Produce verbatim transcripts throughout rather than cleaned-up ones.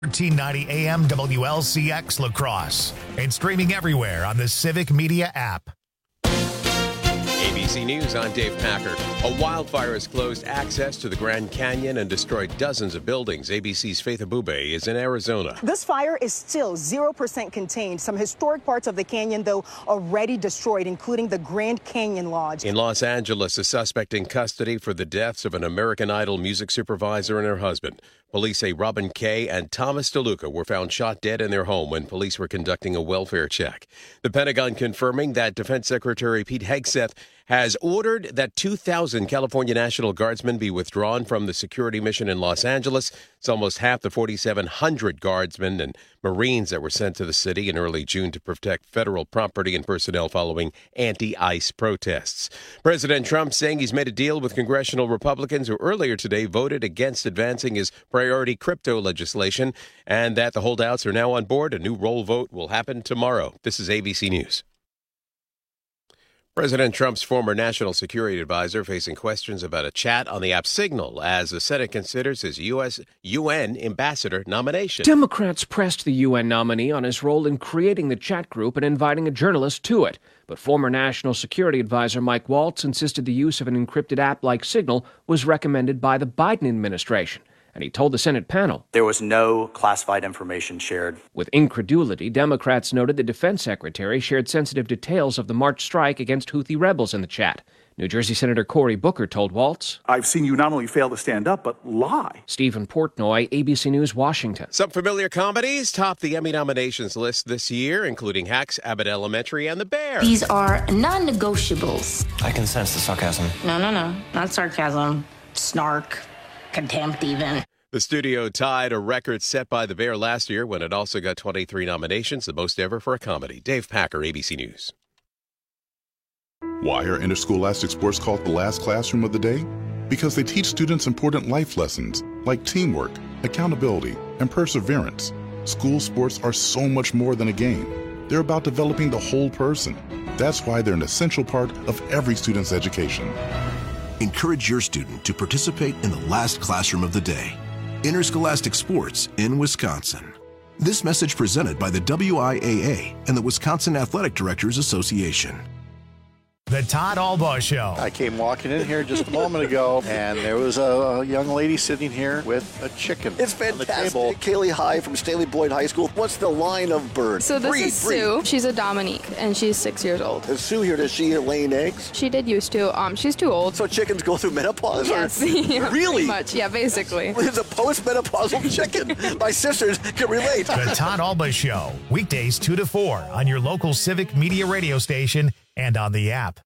thirteen ninety A M W L C X La Crosse and streaming everywhere on the Civic Media app. A B C News, I'm Dave Packer. A wildfire has closed access to the Grand Canyon and destroyed dozens of buildings. A B C's Faith Abube is in Arizona. This fire is still zero percent contained. Some historic parts of the canyon, though, already destroyed, including the Grand Canyon Lodge. In Los Angeles, a suspect in custody for the deaths of an American Idol music supervisor and her husband. Police say Robin Kay and Thomas DeLuca were found shot dead in their home when police were conducting a welfare check. The Pentagon confirming that Defense Secretary Pete Hegseth has ordered that two thousand California National Guardsmen be withdrawn from the security mission in Los Angeles. It's almost half the forty-seven hundred Guardsmen and Marines that were sent to the city in early June to protect federal property and personnel following anti-ICE protests. President Trump saying he's made a deal with congressional Republicans who earlier today voted against advancing his priority crypto legislation, and that the holdouts are now on board. A new roll vote will happen tomorrow. This is A B C News. President Trump's former national security advisor facing questions about a chat on the app Signal as the Senate considers his U S U N ambassador nomination. Democrats pressed the U N nominee on his role in creating the chat group and inviting a journalist to it. But former national security advisor Mike Waltz insisted the use of an encrypted app like Signal was recommended by the Biden administration. And he told the Senate panel there was no classified information shared. With incredulity, Democrats noted the defense secretary shared sensitive details of the March strike against Houthi rebels in the chat. New Jersey Senator Cory Booker told Waltz, I've seen you not only fail to stand up, but lie. Stephen Portnoy, A B C News, Washington. Some familiar comedies top the Emmy nominations list this year, including Hacks, Abbott Elementary, and The Bear. These are non-negotiables. I can sense the sarcasm. No, no, no. Not sarcasm. Snark. Contempt, even. The studio tied a record set by The Bear last year when it also got twenty-three nominations, the most ever for a comedy. Dave Packer, A B C News. Why are interscholastic sports called the last classroom of the day? Because they teach students important life lessons like teamwork, accountability, and perseverance. School sports are so much more than a game. They're about developing the whole person. That's why they're an essential part of every student's education. Encourage your student to participate in the last classroom of the day. Interscholastic sports in Wisconsin. This message presented by the W I A A and the Wisconsin Athletic Directors Association. The Todd Albaugh Show. I came walking in here just a moment ago, and there was a young lady sitting here with a chicken. It's fantastic. Kaylee High from Staley Boyd High School. What's the line of bird? So this breed, is breed. Sue. She's a Dominique, and she's six years old. Is Sue here? Does she laying eggs? She did used to. Um, she's too old. So chickens go through menopause? Yes. Or? Yeah, really? Pretty much. Yeah, basically. It's a post-menopausal chicken. My sisters can relate. The Todd Albaugh Show. Weekdays two to four on your local Civic Media radio station and on the app.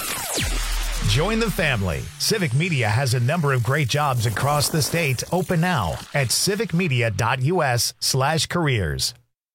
Join the family. Civic Media has a number of great jobs across the state open now at civicmedia.us slash careers.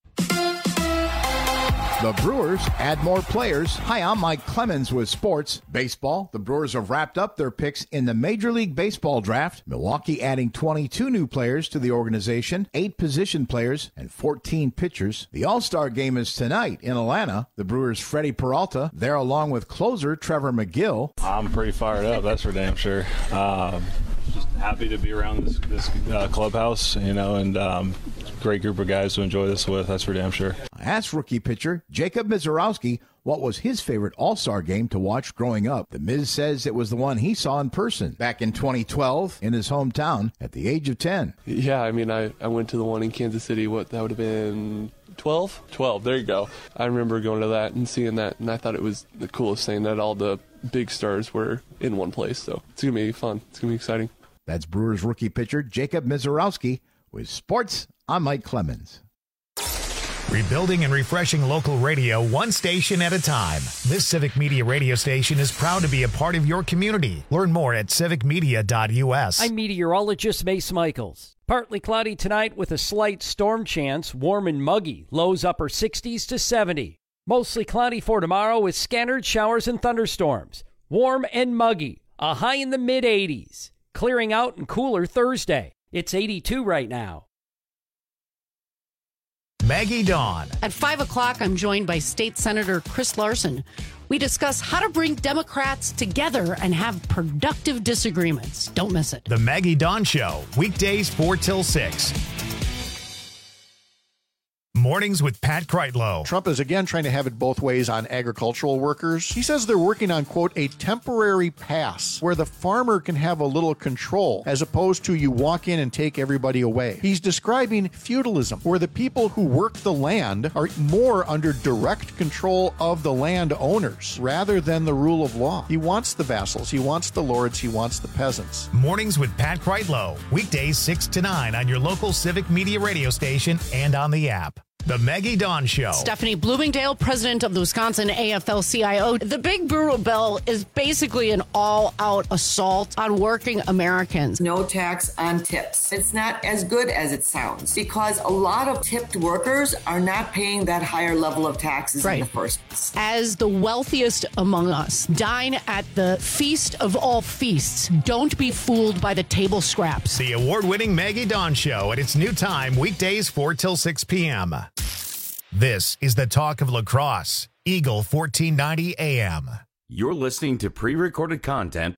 The Brewers add more players. Hi, I'm Mike Clemens with sports. Baseball, the Brewers have wrapped up their picks in the Major League Baseball draft. Milwaukee adding twenty-two new players to the organization, eight position players, and fourteen pitchers. The All-Star game is tonight in Atlanta. The Brewers' Freddie Peralta there along with closer Trevor McGill. I'm pretty fired up, that's for damn sure. Um, just happy to be around this, this uh, clubhouse, you know, and um, great group of guys to enjoy this with, that's for damn sure. I asked rookie pitcher Jacob Mizorowski what was his favorite All-Star game to watch growing up. The Miz says it was the one he saw in person back in twenty twelve in his hometown at the age of ten. Yeah, I mean, I, I went to the one in Kansas City. What, that would have been twelve? twelve, there you go. I remember going to that and seeing that, and I thought it was the coolest thing that all the big stars were in one place. So it's going to be fun. It's going to be exciting. That's Brewers rookie pitcher Jacob Mizorowski with sports. I'm Mike Clemens. Rebuilding and refreshing local radio one station at a time. This Civic Media radio station is proud to be a part of your community. Learn more at civic media dot u s. I'm meteorologist Mace Michaels. Partly cloudy tonight with a slight storm chance, warm and muggy, lows upper sixties to seventy. Mostly cloudy for tomorrow with scattered showers and thunderstorms. Warm and muggy, a high in the mid eighties. Clearing out and cooler Thursday. It's eighty-two right now. Maggie Dawn. At five o'clock, I'm joined by State Senator Chris Larson. We discuss how to bring Democrats together and have productive disagreements. Don't miss it. The Maggie Dawn Show, weekdays four till six. Mornings with Pat Kreitlow. Trump is again trying to have it both ways on agricultural workers. He says they're working on, quote, a temporary pass where the farmer can have a little control as opposed to you walk in and take everybody away. He's describing feudalism, where the people who work the land are more under direct control of the land owners rather than the rule of law. He wants the vassals, he wants the lords, he wants the peasants. Mornings with Pat Kreitlow. Weekdays six to nine on your local Civic Media radio station and on the app. The Maggie Dawn Show. Stephanie Bloomingdale, president of the Wisconsin A F L C I O. The Big Brutal Bill is basically an all-out assault on working Americans. No tax on tips. It's not as good as it sounds because a lot of tipped workers are not paying that higher level of taxes right. in the first place. As the wealthiest among us, dine at the feast of all feasts. Don't be fooled by the table scraps. The award-winning Maggie Dawn Show at its new time, weekdays four till six p.m. This is the talk of lacrosse. Eagle fourteen ninety A M. You're listening to pre-recorded content.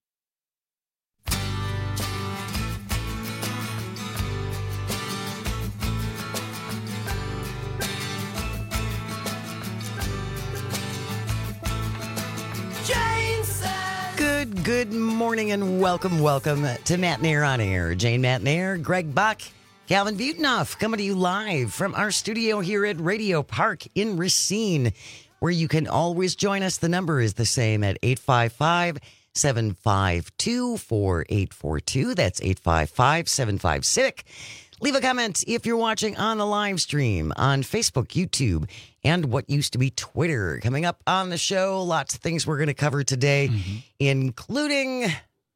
Good, good morning and welcome, welcome to Matt Nair on Air. Jane Matt Nair, Greg Buck, Calvin Butenoff coming to you live from our studio here at Radio Park in Racine, where you can always join us. The number is the same at eight five five, seven five two, four eight four two. That's eight five five, seven five Civic. Leave a comment if you're watching on the live stream on Facebook, YouTube, and what used to be Twitter. Coming up on the show, lots of things we're going to cover today, mm-hmm. including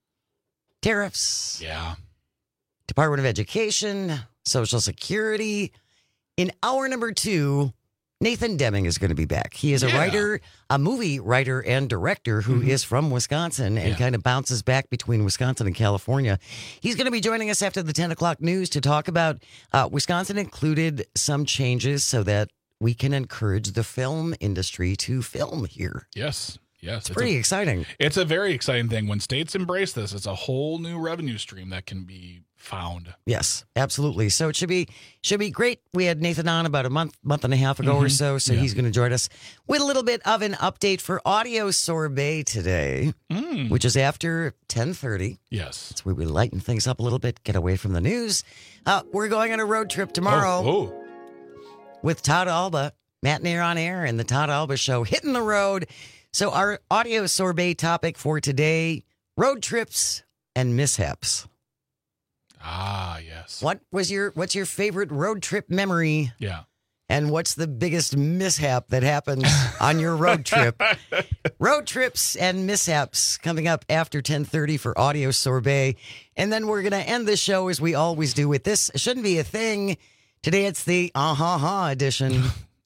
tariffs. Yeah. Department of Education, Social Security. In hour number two, Nathan Deming is going to be back. He is a yeah. writer, a movie writer and director who mm-hmm. is from Wisconsin and yeah. kind of bounces back between Wisconsin and California. He's going to be joining us after the ten o'clock news to talk about uh, Wisconsin included some changes so that we can encourage the film industry to film here. Yes. Yes, it's, it's pretty a, exciting. It's a very exciting thing. When states embrace this, it's a whole new revenue stream that can be found. Yes, absolutely. So it should be should be great. We had Nathan on about a month, month and a half ago mm-hmm. or so, so yeah. he's going to join us with a little bit of an update for Audio Sorbet today, mm. which is after ten thirty. Yes. So we will lighten things up a little bit, get away from the news. Uh, we're going on a road trip tomorrow oh, oh. with Todd Alba, Matt Nair on Air, and the Todd Alba Show hitting the road. So our Audio Sorbet topic for today, road trips and mishaps. Ah, yes. What was your what's your favorite road trip memory? Yeah. And what's the biggest mishap that happens on your road trip? Road trips and mishaps coming up after ten thirty for Audio Sorbet. And then we're going to end the show as we always do with this. It shouldn't be a thing. Today it's the ah-ha-ha edition.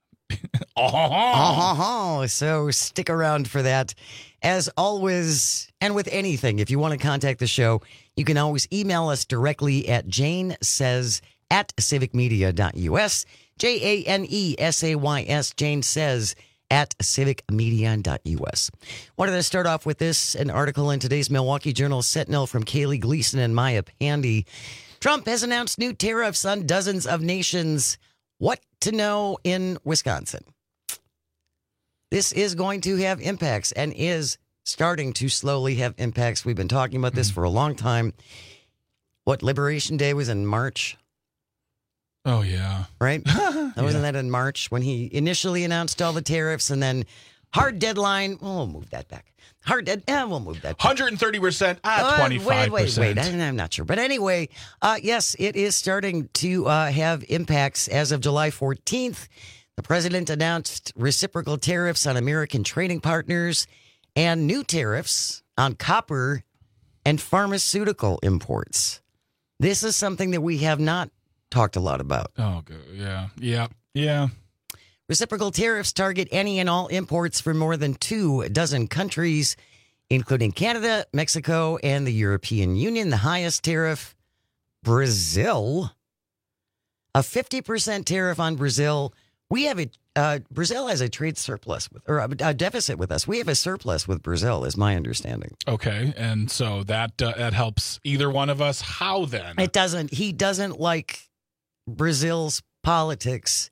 Uh-huh. So stick around for that. As always, and with anything, if you want to contact the show, you can always email us directly at janesays at civicmedia.us. J A N E S A Y S, Jane Says at civicmedia.us. Wanted to start off with this, an article in today's Milwaukee Journal Sentinel from Kaylee Gleason and Maya Pandy. Trump has announced new tariffs on dozens of nations. What to know in Wisconsin? This is going to have impacts and is starting to slowly have impacts. We've been talking about this for a long time. What, Liberation Day was in March? Oh, yeah. Right? Wasn't yeah. that in March when he initially announced all the tariffs and then hard deadline? Oh, we'll move that back. Hard dead. Eh, we'll move that back. one hundred thirty percent. Ah, twenty-five percent. Wait, wait, wait. I'm not sure. But anyway, uh, yes, it is starting to uh, have impacts as of July fourteenth. The president announced reciprocal tariffs on American trading partners and new tariffs on copper and pharmaceutical imports. This is something that we have not talked a lot about. Oh, good. Yeah. Yeah. Yeah. Reciprocal tariffs target any and all imports from more than two dozen countries, including Canada, Mexico, and the European Union. The highest tariff, Brazil. A fifty percent tariff on Brazil. We have a, uh, Brazil has a trade surplus with, or a, a deficit with us. We have a surplus with Brazil, is my understanding. Okay. And so that, uh, that helps either one of us. How then? It doesn't. He doesn't like Brazil's politics.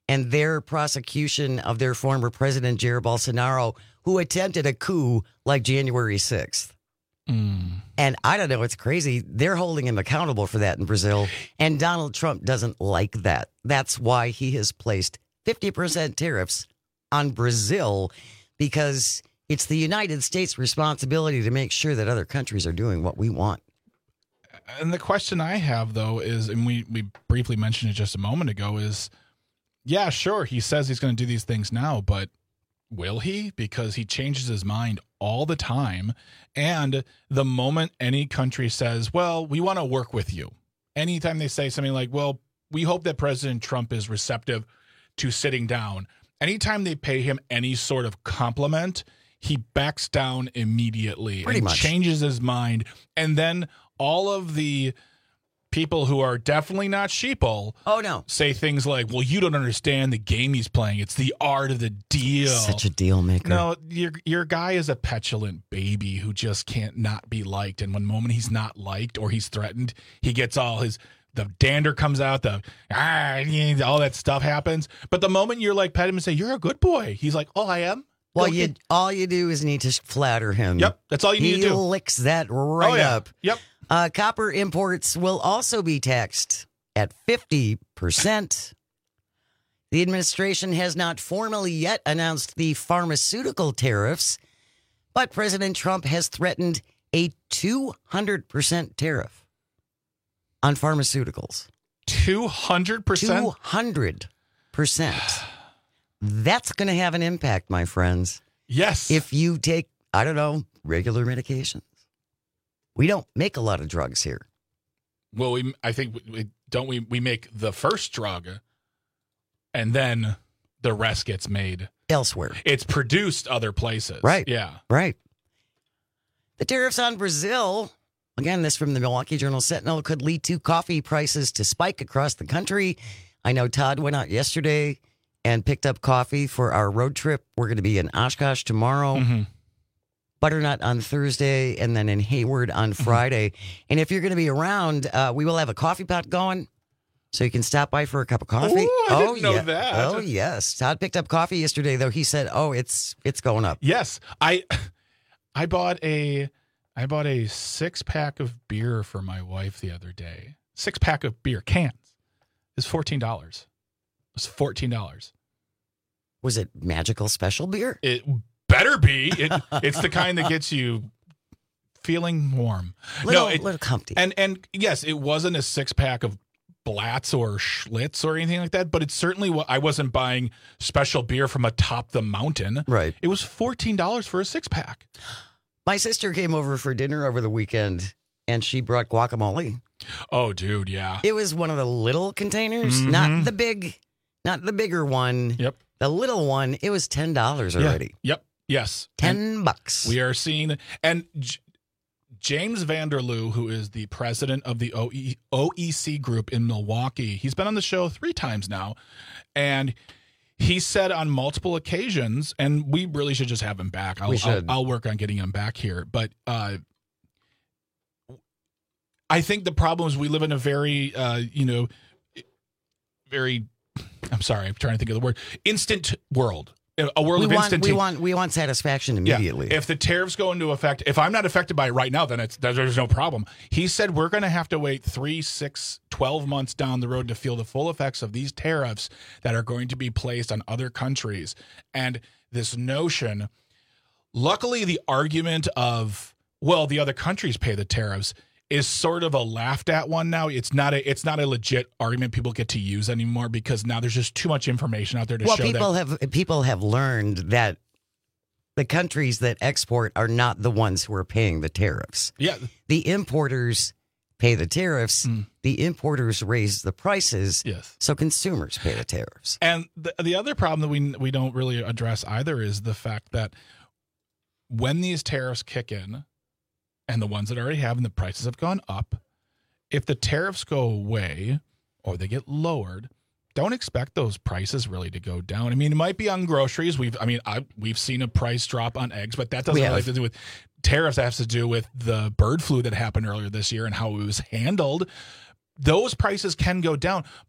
and their prosecution of their former president, Jair Bolsonaro, who attempted a coup like January sixth. Mm. And I don't know, it's crazy. They're holding him accountable for that in Brazil, and Donald Trump doesn't like that. That's why he has placed fifty percent tariffs on Brazil, because it's the United States' responsibility to make sure that other countries are doing what we want. And the question I have, though, is, and we, we briefly mentioned it just a moment ago, is, yeah, sure, he says he's going to do these things now, but will he? Because he changes his mind all the time. And the moment any country says, well, we want to work with you, anytime they say something like, well, we hope that President Trump is receptive to sitting down, anytime they pay him any sort of compliment, he backs down immediately Pretty and much. changes his mind. And then all of the people who are definitely not sheeple oh, no. say things like, well, you don't understand the game he's playing. It's the art of the deal. Such a deal maker. No, your your guy is a petulant baby who just can't not be liked. And one moment he's not liked or he's threatened, he gets all his, the dander comes out, the ah, all that stuff happens. But the moment you're like, pet him and say, you're a good boy, he's like, oh, I am? Well, Go you kid. all you do is need to flatter him. Yep, that's all you need he to do. licks that right Oh, yeah. up. Yep. Uh, copper imports will also be taxed at fifty percent. The administration has not formally yet announced the pharmaceutical tariffs, but President Trump has threatened a two hundred percent tariff on pharmaceuticals. two hundred percent? two hundred percent. That's going to have an impact, my friends. Yes. If you take, I don't know, regular medications. We don't make a lot of drugs here. Well, we, I think, we, don't we, we make the first drug, and then the rest gets made elsewhere. It's produced other places. Right. Yeah. Right. The tariffs on Brazil, again, this from the Milwaukee Journal Sentinel, could lead to coffee prices to spike across the country. I know Todd went out yesterday and picked up coffee for our road trip. We're going to be in Oshkosh tomorrow, mm-hmm. Butternut on Thursday, and then in Hayward on Friday. Mm-hmm. And if you're going to be around, uh, we will have a coffee pot going, so you can stop by for a cup of coffee. Ooh, I oh, didn't know yeah. that. Oh, yes. Todd picked up coffee yesterday, though. He said, oh, it's it's going up. Yes. I I bought a I bought a six pack of beer for my wife the other day. Six pack of beer cans is fourteen dollars. It's fourteen dollars. Was it magical special beer? It better be. It, it's the kind that gets you feeling warm. Little, no, it, little comfy. And and yes, it wasn't a six pack of Blatz or Schlitz or anything like that, but it's certainly what I wasn't buying special beer from atop the mountain. Right. It was fourteen dollars for a six pack. My sister came over for dinner over the weekend, and she brought guacamole. Oh, dude, yeah. It was one of the little containers, mm-hmm. not the big, not the bigger one. Yep. The little one, it was ten dollars already. Yeah. Yep. Yes. Ten and bucks. We are seeing, and J- James Vanderloo, who is the president of the O E- O E C group in Milwaukee, he's been on the show three times now, and he said on multiple occasions, and we really should just have him back. I'll, we should. I'll, I'll work on getting him back here, but uh, I think the problem is we live in a very, uh, you know, very. I'm sorry, I'm trying to think of the word. Instant world. A world we of want, instant. We want we want satisfaction immediately. Yeah. If the tariffs go into effect, if I'm not affected by it right now, then it's there's no problem. He said we're going to have to wait three, six, twelve months down the road to feel the full effects of these tariffs that are going to be placed on other countries. And this notion, luckily, the argument of, well, the other countries pay the tariffs is sort of a laughed at one now. It's not a it's not a legit argument people get to use anymore because now there's just too much information out there to well, show people that. have people have learned that the countries that export are not the ones who are paying the tariffs. Yeah. The importers pay the tariffs. Mm. The importers raise the prices. Yes. So consumers pay the tariffs. And the, the other problem that we we don't really address either is the fact that when these tariffs kick in, and the ones that already have, and the prices have gone up, if the tariffs go away or they get lowered, don't expect those prices really to go down. I mean, it might be on groceries. We've, I mean, I, we've seen a price drop on eggs, but that doesn't really have to do with tariffs. That has to do with the bird flu that happened earlier this year and how it was handled. Those prices can go down, but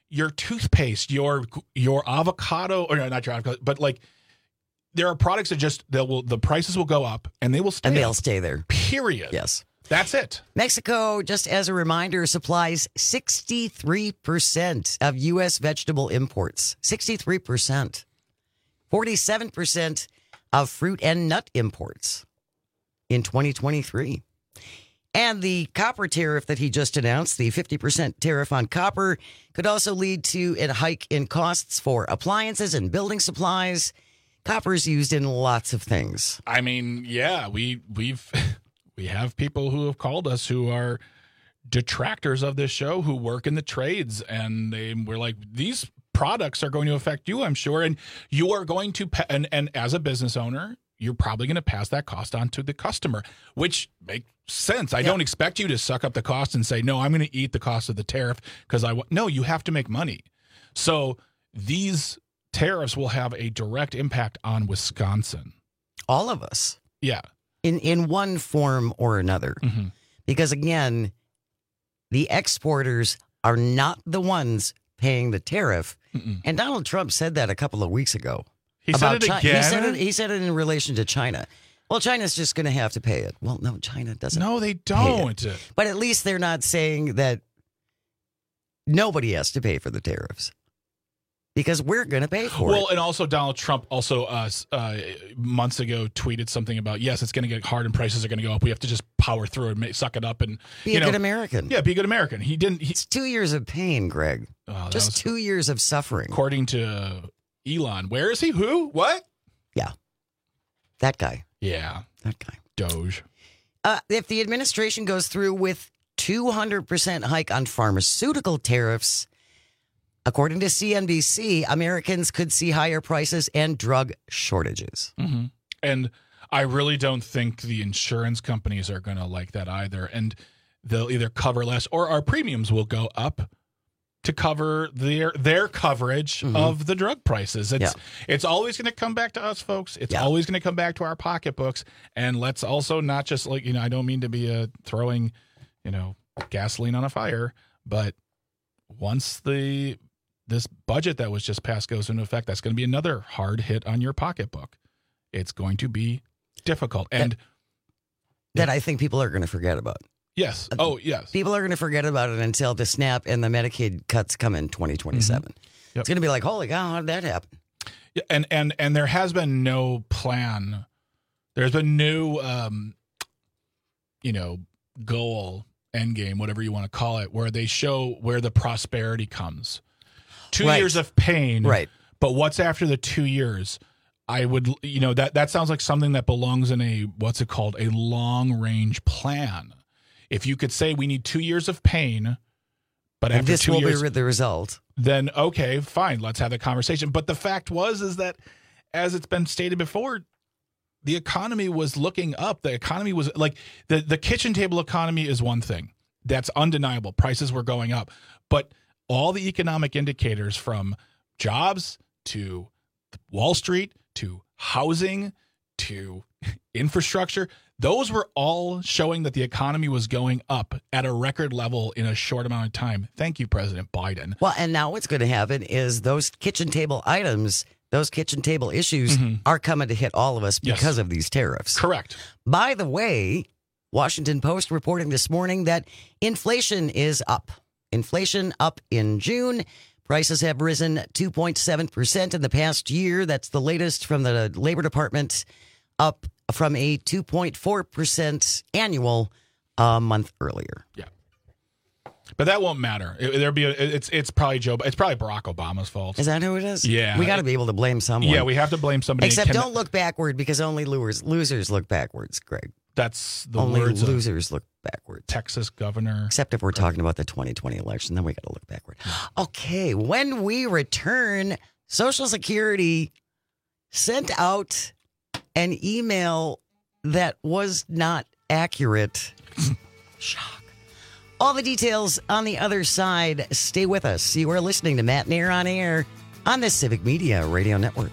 your toothpaste, your your avocado, or no, not your avocado, but like there are products that just they will the prices will go up and they will stay And they'll up, stay there. Period. Yes. That's it. Mexico, just as a reminder, supplies sixty-three percent of U S vegetable imports. sixty-three percent. forty-seven percent of fruit and nut imports in twenty twenty-three. And the copper tariff that he just announced, the fifty percent tariff on copper, could also lead to a hike in costs for appliances and building supplies. Copper is used in lots of things. I mean, yeah, we we've we have people who have called us who are detractors of this show who work in the trades, and they were like, these products are going to affect you, I'm sure, and you are going to pa- and and as a business owner, you're probably going to pass that cost on to the customer, which makes sense. I yeah. don't expect you to suck up the cost and say, no, I'm going to eat the cost of the tariff because I want. No, you have to make money. So these tariffs will have a direct impact on Wisconsin. All of us. Yeah. In in one form or another. Mm-hmm. Because again, the exporters are not the ones paying the tariff. Mm-mm. And Donald Trump said that a couple of weeks ago. He said it China. again? He said it, he said it in relation to China. Well, China's just going to have to pay it. Well, no, China doesn't. No, they don't. But at least they're not saying that nobody has to pay for the tariffs. Because we're going to pay for well, it. Well, and also Donald Trump also uh, uh, months ago tweeted something about, yes, it's going to get hard and prices are going to go up. We have to just power through and make, suck it up and be you a know, good American. Yeah, be a good American. He didn't. He, it's two years of pain, Greg. Oh, just was, two years of suffering. According to Elon, where is he? Who? What? Yeah, that guy. Yeah, that guy. Doge. Uh, if the administration goes through with two hundred percent hike on pharmaceutical tariffs. According to C N B C, Americans could see higher prices and drug shortages. Mm-hmm. And I really don't think the insurance companies are going to like that either. And they'll either cover less or our premiums will go up to cover their their coverage mm-hmm. of the drug prices. It's yeah. it's always going to come back to us, folks. It's yeah. always going to come back to our pocketbooks. And let's also not just like, you know, I don't mean to be uh, throwing, you know, gasoline on a fire, but once the this budget that was just passed goes into effect, that's going to be another hard hit on your pocketbook. It's going to be difficult. And that, that I think people are going to forget about. Yes. Oh, yes. People are going to forget about it until the SNAP and the Medicaid cuts come in twenty twenty-seven. Mm-hmm. Yep. It's going to be like, holy cow, how did that happen? Yeah, and, and, and there has been no plan. There's been no, um, you know, goal, end game, whatever you want to call it, where they show where the prosperity comes. Two right. years of pain, right? But what's after the two years? I would, you know, that that sounds like something that belongs in a what's it called, a long range plan. If you could say we need two years of pain, but after this two will years, be the result. Then okay, fine, let's have the conversation. But the fact was is that, as it's been stated before, the economy was looking up. The economy was like the the kitchen table economy is one thing that's undeniable. Prices were going up, but all the economic indicators from jobs to Wall Street to housing to infrastructure, those were all showing that the economy was going up at a record level in a short amount of time. Thank you, President Biden. Well, and now what's going to happen is those kitchen table items, those kitchen table issues mm-hmm. are coming to hit all of us because yes. of these tariffs. Correct. By the way, Washington Post reporting this morning that inflation is up. Inflation up in June. Prices have risen two point seven percent in the past year. That's the latest from the Labor Department, up from a two point four percent annual a month earlier. Yeah. But that won't matter. It, there'll be a, it's it's probably Joe. It's probably Barack Obama's fault. Is that who it is? Yeah. We got to be able to blame someone. Yeah, we have to blame somebody. Except don't look backward because only losers, losers look backwards, Greg. That's the only words losers look backward. Texas governor. Except if we're talking about the twenty twenty election, then we got to look backward. Okay, when we return, Social Security sent out an email that was not accurate. Shock. All the details on the other side. Stay with us. You are listening to Matt Nair on Air on the Civic Media Radio Network.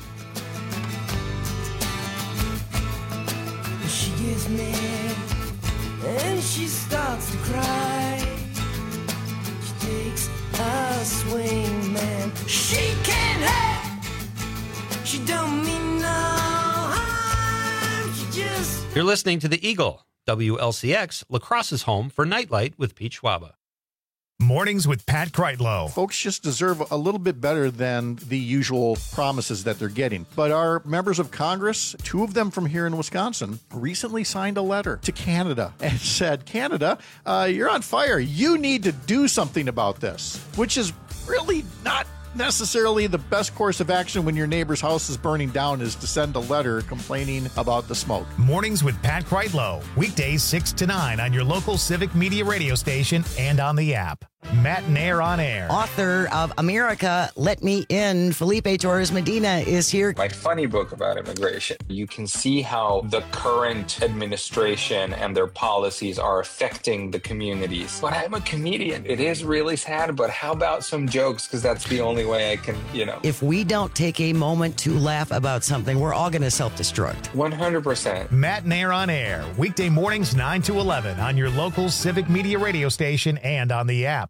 She gets mad and she starts to cry. She takes a swing, man. She can't hurt. She don't mean no harm. She just... You're listening to The Eagle, W L C X, La Crosse's home for Nightlight with Pete Schwaba. Mornings with Pat Kreitlow. Folks just deserve a little bit better than the usual promises that they're getting. But our members of Congress, two of them from here in Wisconsin, recently signed a letter to Canada and said, Canada, uh, you're on fire. You need to do something about this, which is really not necessarily the best course of action when your neighbor's house is burning down, is to send a letter complaining about the smoke. Mornings with Pat Kreitlow. Weekdays six to nine on your local Civic Media radio station and on the app. Matt Nair on air. Author of America, Let Me In, Felipe Torres Medina is here. My funny book about immigration. You can see how the current administration and their policies are affecting the communities. But I'm a comedian. It is really sad, but how about some jokes? Because that's the only way I can, you know. If we don't take a moment to laugh about something, we're all going to self-destruct. one hundred percent. Matt Nair on air. Weekday mornings nine to eleven on your local Civic Media radio station and on the app.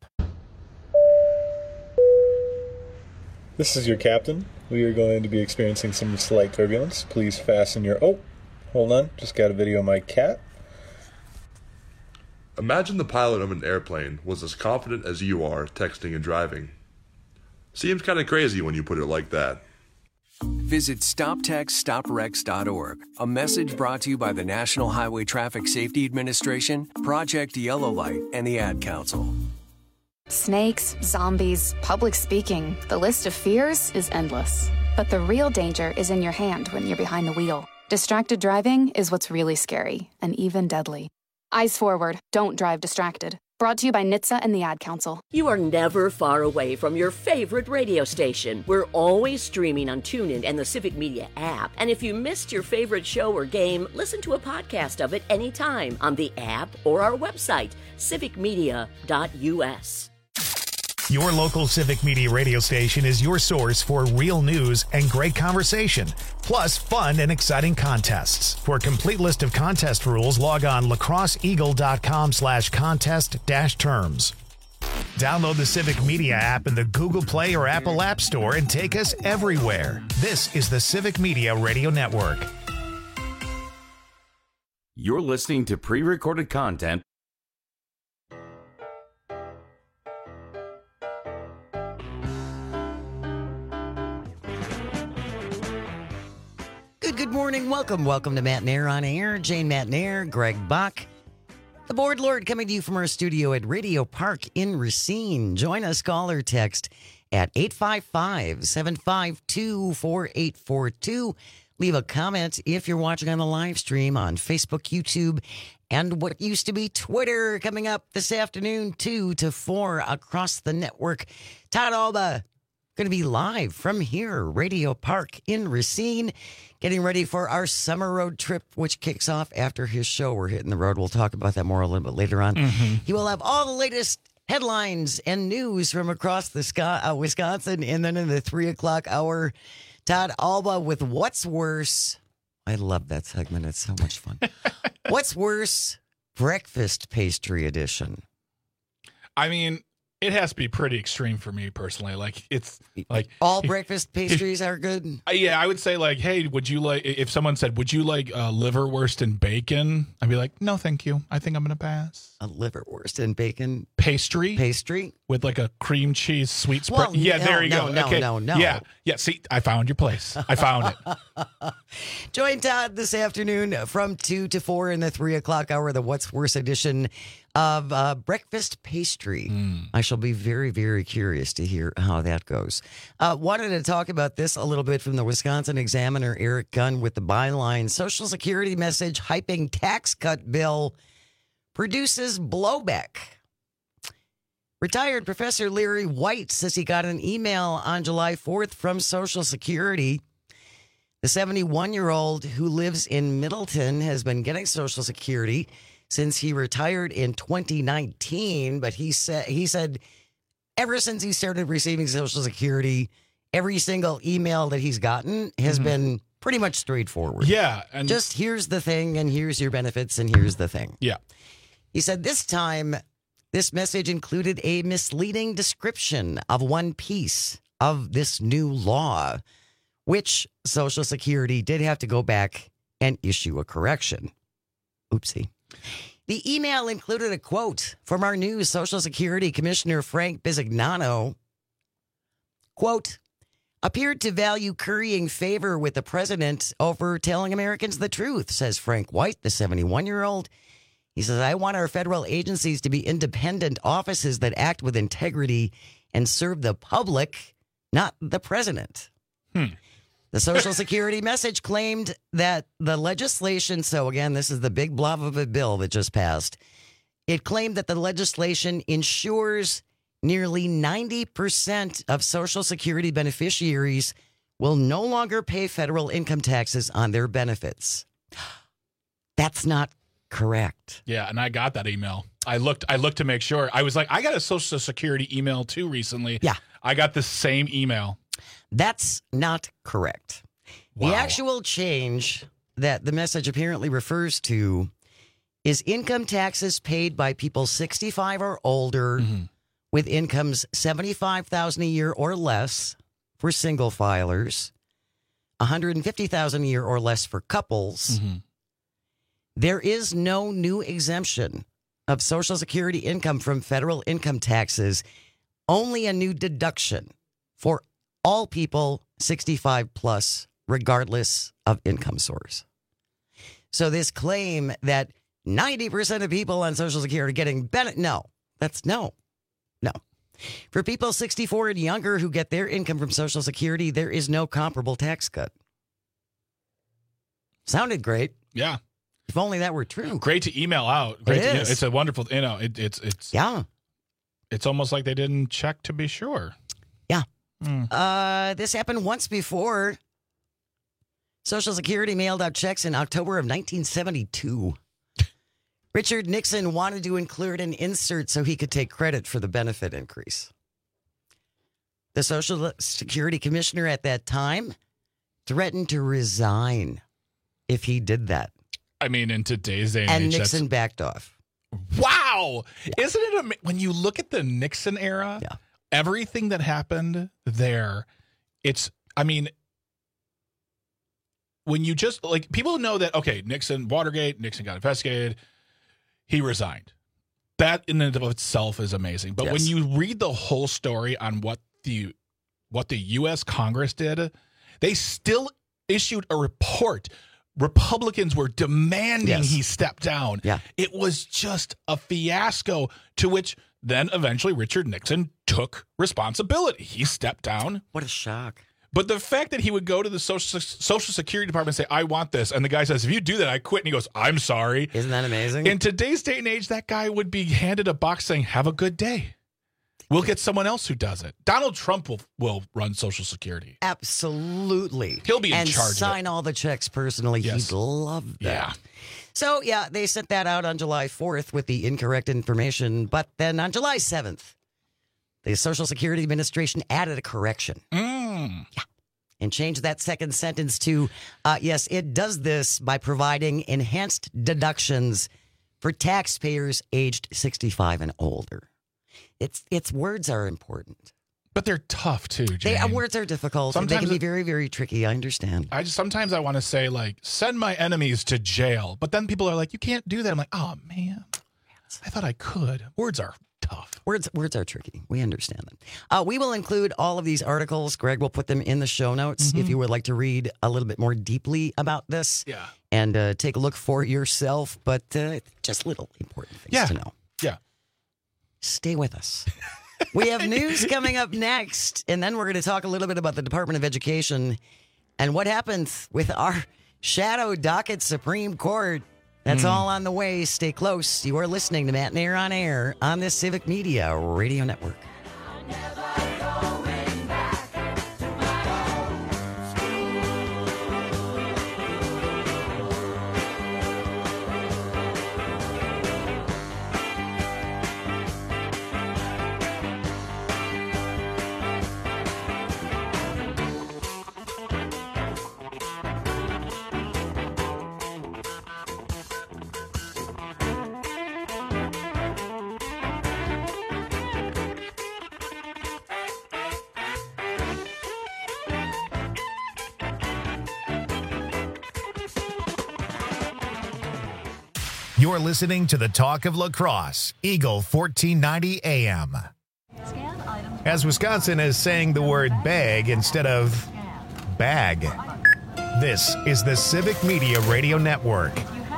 This is your captain. We are going to be experiencing some slight turbulence. Please fasten your... Oh, hold on. Just got a video of my cat. Imagine the pilot of an airplane was as confident as you are texting and driving. Seems kind of crazy when you put it like that. Visit stop text stop wrecks dot org. A message brought to you by the National Highway Traffic Safety Administration, Project Yellow Light, and the Ad Council. Snakes, zombies, public speaking. The list of fears is endless. But the real danger is in your hand when you're behind the wheel. Distracted driving is what's really scary and even deadly. Eyes forward. Don't drive distracted. Brought to you by N H T S A and the Ad Council. You are never far away from your favorite radio station. We're always streaming on TuneIn and the Civic Media app. And if you missed your favorite show or game, listen to a podcast of it anytime on the app or our website, civic media dot u s. Your local Civic Media radio station is your source for real news and great conversation, plus fun and exciting contests. For a complete list of contest rules, log on lacrosseeagle.com slash contest dash terms. Download the Civic Media app in the Google Play or Apple App Store and take us everywhere. This is the Civic Media Radio Network. You're listening to pre-recorded content. Good, good morning. Welcome, welcome to Matt Nair on air. Jane Matt Nair, Greg Bach, the board lord, coming to you from our studio at Radio Park in Racine. Join us, call or text at eight five five, seven five two, four eight four two. Leave a comment if you're watching on the live stream on Facebook, YouTube, and what used to be Twitter. Coming up this afternoon, two to four across the network. Todd Alba going to be live from here, Radio Park in Racine, getting ready for our summer road trip, which kicks off after his show. We're hitting the road. We'll talk about that more a little bit later on. Mm-hmm. He will have all the latest headlines and news from across the Sc- uh, Wisconsin. And then in the three o'clock hour, Todd Alba with What's Worse. I love that segment. It's so much fun. What's Worse? Breakfast Pastry Edition. I mean, it has to be pretty extreme for me personally. Like, it's like all breakfast pastries are good. Yeah, I would say like, hey, would you like, if someone said, would you like uh, liverwurst and bacon? I'd be like, no, thank you. I think I'm going to pass. A liverwurst and bacon pastry, pastry with like a cream cheese sweet spread. Well, yeah, no, there you no, go. No, okay. no, no. Yeah, yeah. See, I found your place. I found it. Join Todd this afternoon from two to four in the three o'clock hour, the What's Worse edition of uh, breakfast pastry. Mm. I shall be very, very curious to hear how that goes. Uh, wanted to talk about this a little bit from the Wisconsin Examiner, Eric Gunn, with the byline, Social Security message hyping tax cut bill produces blowback. Retired Professor Larry White says he got an email on July fourth from Social Security. The seventy-one-year-old who lives in Middleton has been getting Social Security since he retired in twenty nineteen, but he said he said ever since he started receiving Social Security, every single email that he's gotten has mm-hmm. been pretty much straightforward. Yeah, and just here's the thing, and here's your benefits, and here's the thing. Yeah. He said this time This message included a misleading description of one piece of this new law, which Social Security did have to go back and issue a correction. Oopsie. The email included a quote from our new Social Security Commissioner, Frank Bisignano. Quote, appeared to value currying favor with the president over telling Americans the truth, says Frank White, the seventy-one-year-old. He says, I want our federal agencies to be independent offices that act with integrity and serve the public, not the president. Hmm. The Social Security message claimed that the legislation, so again, this is the big blob of a bill that just passed. It claimed that the legislation ensures nearly ninety percent of Social Security beneficiaries will no longer pay federal income taxes on their benefits. That's not correct. Yeah, and I got that email. I looked I looked to make sure. I was like, I got a Social Security email too recently. Yeah. I got the same email. That's not correct. Wow. The actual change that the message apparently refers to is income taxes paid by people sixty-five or older Mm-hmm. with incomes seventy-five thousand dollars a year or less for single filers, one hundred fifty thousand dollars a year or less for couples. Mm-hmm. There is no new exemption of Social Security income from federal income taxes, only a new deduction for all people sixty-five plus, regardless of income source. So this claim that ninety percent of people on Social Security are getting benefit, no, that's no, no. For people sixty-four and younger who get their income from Social Security, there is no comparable tax cut. Sounded great. Yeah. If only that were true. Great to email out. Great It to, is. It's a wonderful, you know, it, it's, it's, yeah. It's almost like they didn't check to be sure. Yeah. Mm. Uh, this happened once before. Social Security mailed out checks in October of nineteen seventy-two. Richard Nixon wanted to include an insert so he could take credit for the benefit increase. The Social Security Commissioner at that time threatened to resign if he did that. I mean, in today's day and, And age, Nixon backed off. Wow. Yeah. Isn't it ama- when you look at the Nixon era, yeah. everything that happened there, it's, I mean, when you just, like, people know that, okay, Nixon, Watergate, Nixon got investigated, he resigned. That in and of itself is amazing. But Yes. when you read the whole story on what the what the U S Congress did, they still issued a report. Republicans were demanding Yes. he step down. Yeah. It was just a fiasco, to which then eventually Richard Nixon took responsibility. He stepped down. What a shock. But the fact that he would go to the Social, Social Security Department and say, I want this. And the guy says, if you do that, I quit. And he goes, I'm sorry. Isn't that amazing? In today's day and age, that guy would be handed a box saying, have a good day. We'll get someone else who does it. Donald Trump will, will run Social Security. Absolutely. He'll be in and charge of sign it. all the checks personally. Yes. He'd love that. Yeah. So, yeah, they sent that out on July fourth with the incorrect information. But then on July seventh, the Social Security Administration added a correction. Mm. Yeah. And changed that second sentence to, uh, yes, it does this by providing enhanced deductions for taxpayers aged sixty-five and older. It's its words are important. But they're tough, too, Jane. They, uh, words are difficult. Sometimes they can be it- very, very tricky. I understand. I just sometimes I want to say, like, send my enemies to jail. But then people are like, you can't do that. I'm like, oh, man. I thought I could. Words are tough. Words words are tricky. We understand them. Uh, we will include all of these articles. Greg will put them in the show notes Mm-hmm. if you would like to read a little bit more deeply about this. Yeah. And uh, take a look for yourself. But uh, just little important things Yeah. to know. Yeah. Stay with us. We have news coming up next. And then we're going to talk a little bit about the Department of Education and what happens with our shadow docket Supreme Court. That's Mm. all on the way. Stay close. You are listening to Matt and Air on Air on the Civic Media Radio Network. You're listening to the Talk of Lacrosse, Eagle fourteen ninety A M. As Wisconsin is saying the word bag instead of bag. This is the Civic Media Radio Network.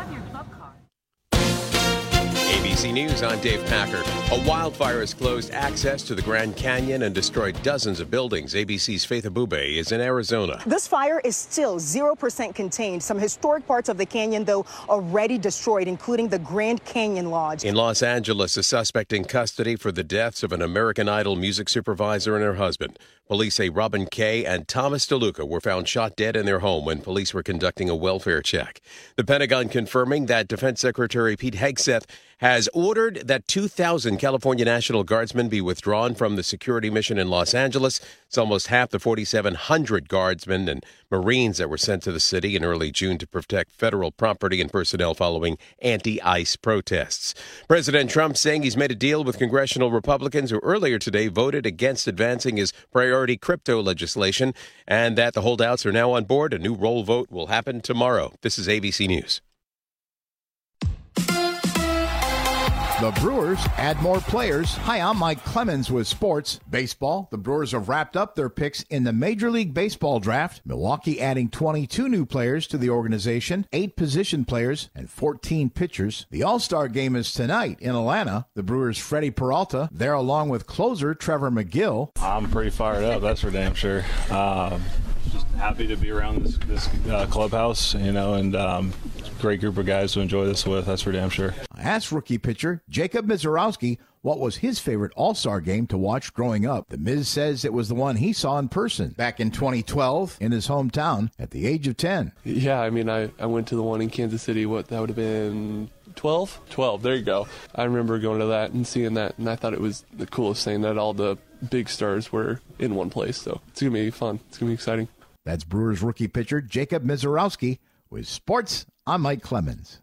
A B C News, I'm Dave Packard. A wildfire has closed access to the Grand Canyon and destroyed dozens of buildings. A B C's Faith Abube is in Arizona. This fire is still zero percent contained. Some historic parts of the canyon, though, already destroyed, including the Grand Canyon Lodge. In Los Angeles, a suspect in custody for the deaths of an American Idol music supervisor and her husband. Police say Robin Kay and Thomas DeLuca were found shot dead in their home when police were conducting a welfare check. The Pentagon confirming that Defense Secretary Pete Hegseth has ordered that two thousand California National Guardsmen be withdrawn from the security mission in Los Angeles. It's almost half the forty-seven hundred Guardsmen and Marines that were sent to the city in early June to protect federal property and personnel following anti-ICE protests. President Trump saying he's made a deal with congressional Republicans who earlier today voted against advancing his priority crypto legislation, and that the holdouts are now on board. A new roll vote will happen tomorrow. This is A B C News. The Brewers add more players. Hi, I'm Mike Clemens with sports. Baseball. The Brewers have wrapped up their picks in the Major League Baseball draft. Milwaukee adding twenty-two new players to the organization, eight position players, and fourteen pitchers. The All-Star game is tonight in Atlanta. The Brewers' Freddie Peralta there along with closer Trevor McGill. I'm pretty fired up, that's for damn sure. Um, just happy to be around this, this uh, clubhouse, you know, and um, great group of guys to enjoy this with, that's for damn sure. I asked rookie pitcher Jacob Mizorowski what was his favorite All-Star game to watch growing up. The Miz says it was the one he saw in person back in twenty twelve in his hometown at the age of ten. Yeah, I mean, I, I went to the one in Kansas City, what, that would have been twelve? twelve, there you go. I remember going to that and seeing that, and I thought it was the coolest thing that all the big stars were in one place, so it's going to be fun. It's going to be exciting. That's Brewers rookie pitcher Jacob Mizorowski with sports. I'm Mike Clemens.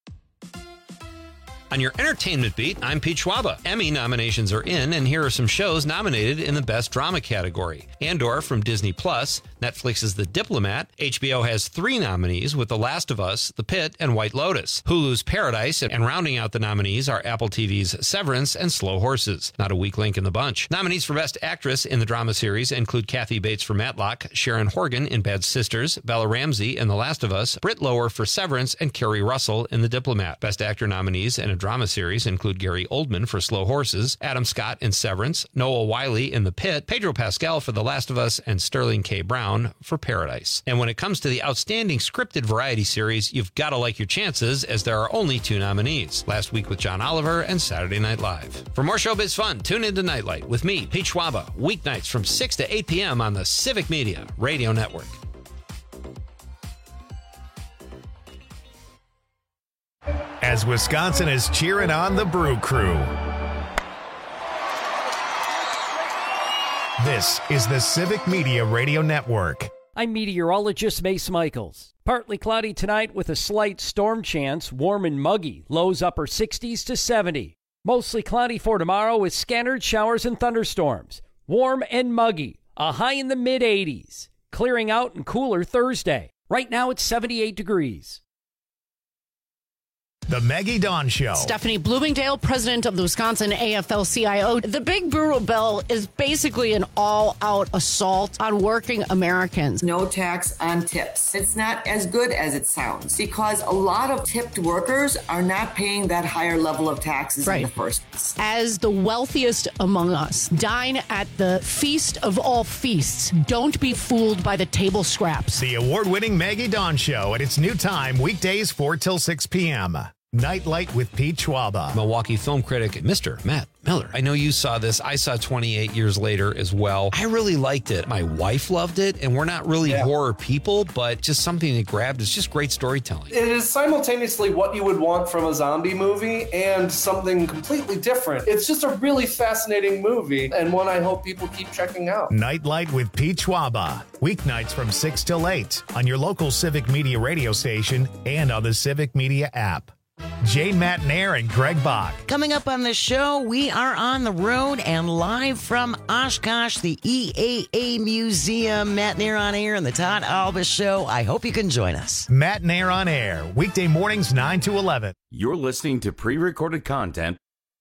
On your entertainment beat, I'm Pete Schwaba. Emmy nominations are in, and here are some shows nominated in the Best Drama category. Andor from Disney Plus, Netflix's The Diplomat. H B O has three nominees with The Last of Us, The Pit, and White Lotus. Hulu's Paradise, and rounding out the nominees are Apple T V's Severance and Slow Horses. Not a weak link in the bunch. Nominees for Best Actress in the drama series include Kathy Bates for Matlock, Sharon Horgan in Bad Sisters, Bella Ramsey in The Last of Us, Britt Lower for Severance, and Kerry Russell in The Diplomat. Best Actor nominees in a drama series include Gary Oldman for Slow Horses, Adam Scott in Severance, Noah Wiley in The Pit, Pedro Pascal for The Last of Us, and Sterling K. Brown for Paradise. And when it comes to the outstanding scripted variety series, you've got to like your chances, as there are only two nominees, Last Week with John Oliver and Saturday Night Live. For more showbiz fun, tune into Nightlight with me, Pete Schwaba, weeknights from six to eight p.m. on the Civic Media Radio Network. As Wisconsin is cheering on the Brew Crew. This is the Civic Media Radio Network. I'm meteorologist Mace Michaels. Partly cloudy tonight with a slight storm chance, warm and muggy, lows upper sixties to seventy. Mostly cloudy for tomorrow with scattered showers and thunderstorms. Warm and muggy, a high in the mid eighties. Clearing out and cooler Thursday. Right now it's seventy-eight degrees. The Maggie Dawn Show. Stephanie Bloomingdale, president of the Wisconsin A F L C I O. The Big Brew Bill is basically an all-out assault on working Americans. No tax on tips. It's not as good as it sounds because a lot of tipped workers are not paying that higher level of taxes Right. in the first place. As the wealthiest among us, dine at the feast of all feasts. Don't be fooled by the table scraps. The award-winning Maggie Dawn Show at its new time, weekdays four till six p.m. Nightlight with Pete Schwaba. Milwaukee film critic Mister Matt Miller. I know you saw this. I saw twenty-eight years later as well. I really liked it. My wife loved it, and we're not really Yeah. horror people, but just something that grabbed. It's just great storytelling. It is simultaneously what you would want from a zombie movie and something completely different. It's just a really fascinating movie and one I hope people keep checking out. Nightlight with Pete Schwaba. Weeknights from six till eight on your local Civic Media radio station and on the Civic Media app. Jane Matnair and Greg Bach. Coming up on the show, we are on the road and live from Oshkosh, the E A A Museum. Matt Nair on Air and the Todd Alba Show. I hope you can join us. Matt Nair on Air, weekday mornings nine to eleven. You're listening to pre-recorded content.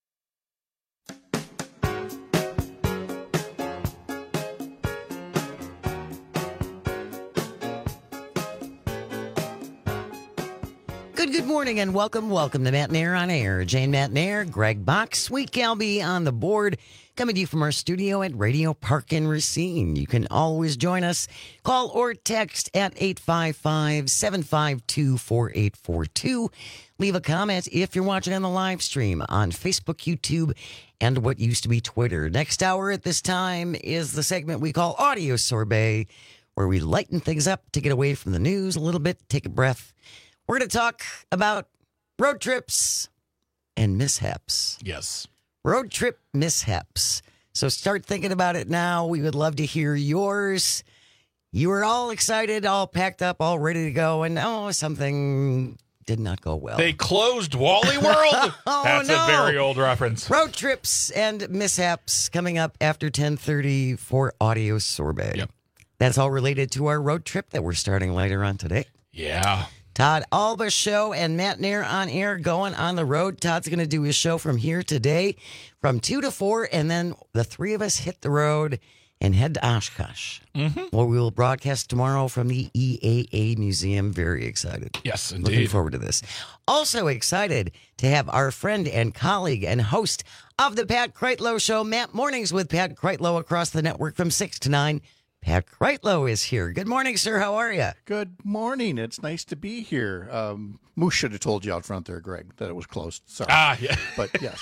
Good, good morning and welcome, welcome to Matt Nair on Air. Jane Matt Nair, Greg Bach, Sweet Galby on the board, coming to you from our studio at Radio Park in Racine. You can always join us. Call or text at eight five five, seven five two, four eight four two. Leave a comment if you're watching on the live stream on Facebook, YouTube, and what used to be Twitter. Next hour at this time is the segment we call Audio Sorbet, where we lighten things up to get away from the news a little bit, take a breath. We're going to talk about road trips and mishaps. Yes. Road trip mishaps. So start thinking about it now. We would love to hear yours. You were all excited, all packed up, all ready to go, and oh, something did not go well. They closed Wally World. Oh, That's no. a very old reference. Road trips and mishaps coming up after ten thirty for Audio Sorbet. Yep. That's all related to our road trip that we're starting later on today. Yeah. Todd Alba Show and Matt Nair on Air going on the road. Todd's going to do his show from here today from two to four, and then the three of us hit the road and head to Oshkosh, mm-hmm. where we will broadcast tomorrow from the E A A Museum. Very excited. Yes, indeed. Looking forward to this. Also excited to have our friend and colleague and host of the Pat Kreitlow Show, Matt Mornings with Pat Kreitlow across the network from six to nine. Pat Kreitlow is here. Good morning, sir. How are you? Good morning. It's nice to be here. Um, Moose should have told you out front there, Greg, that it was closed. Sorry. Ah, yeah. But yes.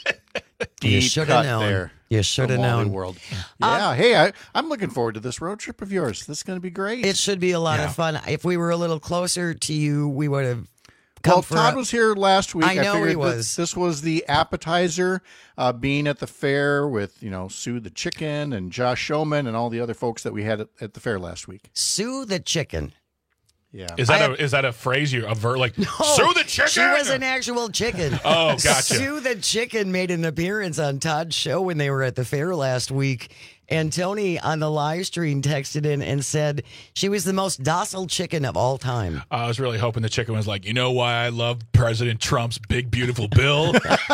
You Deep should cut have known. there. You should have From Wally known. World. Yeah. hey, I, I'm looking forward to this road trip of yours. This is going to be great. It should be a lot Yeah. of fun. If we were a little closer to you, we would have come Well, for Todd a- was here last week. I know figured he that was. This was the appetizer, uh, being at the fair with, you know, Sue the Chicken and Josh Showman and all the other folks that we had at, at the fair last week. Sue the Chicken. Yeah. Is that I a have- is that a phrase you avert like Oh, Sue the chicken? She was an actual chicken. Oh, gotcha. Sue the Chicken made an appearance on Todd's show when they were at the fair last week. And Tony on the live stream texted in and said she was the most docile chicken of all time. I was really hoping the chicken was like, you know why I love President Trump's big beautiful bill?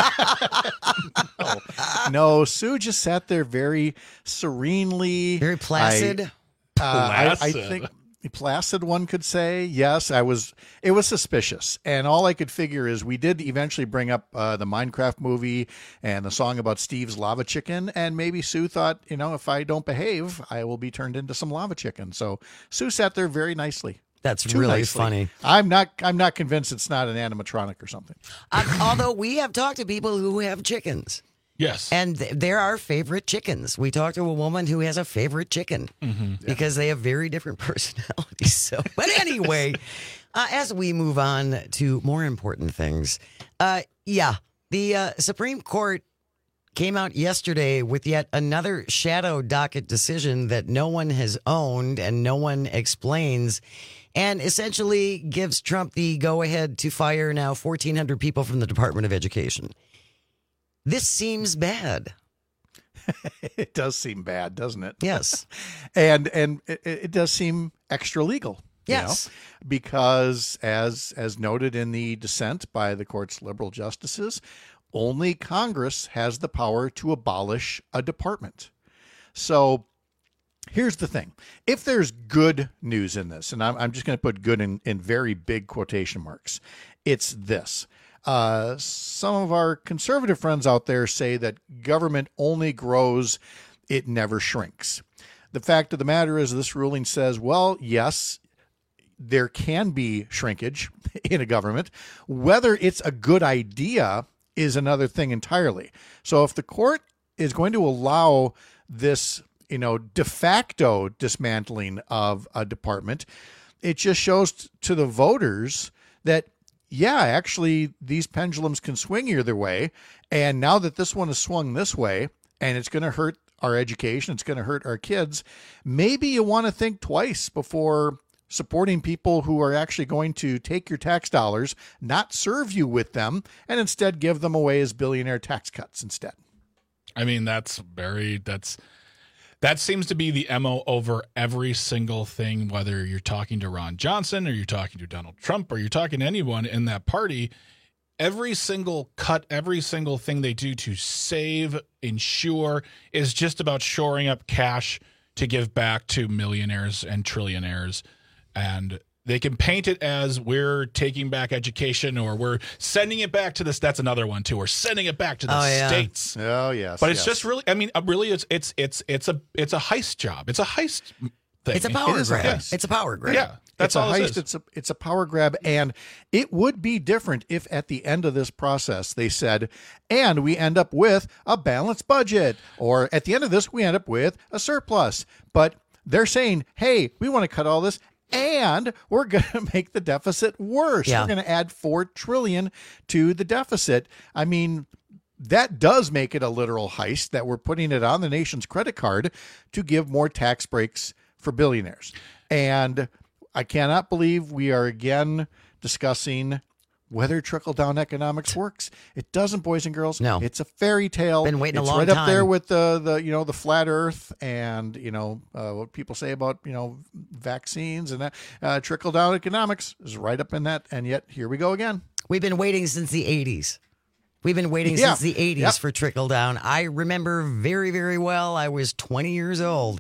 no, no, Sue just sat there very serenely, very placid. I, uh, I, I Placid. think placid, one could say. Yes, I was. It was suspicious, and all I could figure is we did eventually bring up uh, the Minecraft movie and the song about Steve's lava chicken, and maybe Sue thought, you know, if I don't behave, I will be turned into some lava chicken. So Sue sat there very nicely. That's Too really nicely. funny. I'm not. I'm not convinced it's not an animatronic or something. Uh, although we have talked to people who have chickens. Yes. And th- they're our favorite chickens. We talked to a woman who has a favorite chicken Mm-hmm. because they have very different personalities. So, but anyway, uh, as we move on to more important things, uh, yeah, the uh, Supreme Court came out yesterday with yet another shadow docket decision that no one has owned and no one explains, and essentially gives Trump the go-ahead to fire now fourteen hundred people from the Department of Education. This seems bad. It does seem bad, doesn't it? Yes. and and it, it does seem extra legal. you Yes. know, because as as noted in the dissent by the court's liberal justices, only Congress has the power to abolish a department. So here's the thing. If there's good news in this, and I'm, I'm just going to put good in, in very big quotation marks, it's this. Uh, some of our conservative friends out there say that government only grows, it never shrinks. The fact of the matter is this ruling says, well, yes, there can be shrinkage in a government. Whether it's a good idea is another thing entirely. So if the court is going to allow this, you know, de facto dismantling of a department, it just shows to the voters that, yeah, actually these pendulums can swing either way. And now that this one is swung this way and it's going to hurt our education, it's going to hurt our kids, maybe you want to think twice before supporting people who are actually going to take your tax dollars, not serve you with them, and instead give them away as billionaire tax cuts instead. I mean, that's very, that's, that seems to be the M O over every single thing, whether you're talking to Ron Johnson or you're talking to Donald Trump or you're talking to anyone in that party. Every single cut, every single thing they do to save, insure, is just about shoring up cash to give back to millionaires and trillionaires. And they can paint it as we're taking back education or we're sending it back to this. That's another one too. We're sending it back to the Oh, yeah. states. Oh yes, But it's yes. just really, I mean, uh, really, it's it's it's it's a it's a heist job. It's a heist thing. It's a power It is a grab. heist. It's a power grab. Yeah, that's it's a all it heist. is. It's a it's a power grab, and it would be different if at the end of this process they said, "And we end up with a balanced budget," or at the end of this we end up with a surplus. But they're saying, "Hey, we want to cut all this." And we're going to make the deficit worse. Yeah. We're going to add four trillion dollars to the deficit. I mean, that does make it a literal heist that we're putting it on the nation's credit card to give more tax breaks for billionaires. And I cannot believe we are again discussing whether trickle-down economics works. It doesn't, boys and girls. No. It's a fairy tale. Been waiting a it's long right time. up there with the, the you know the flat Earth and you know uh, what people say about you know vaccines and that uh, trickle-down economics is right up in that. And yet here we go again. We've been waiting since the eighties. We've been waiting Yeah. since the eighties Yep. for trickle down. I remember very, very well. I was twenty years old,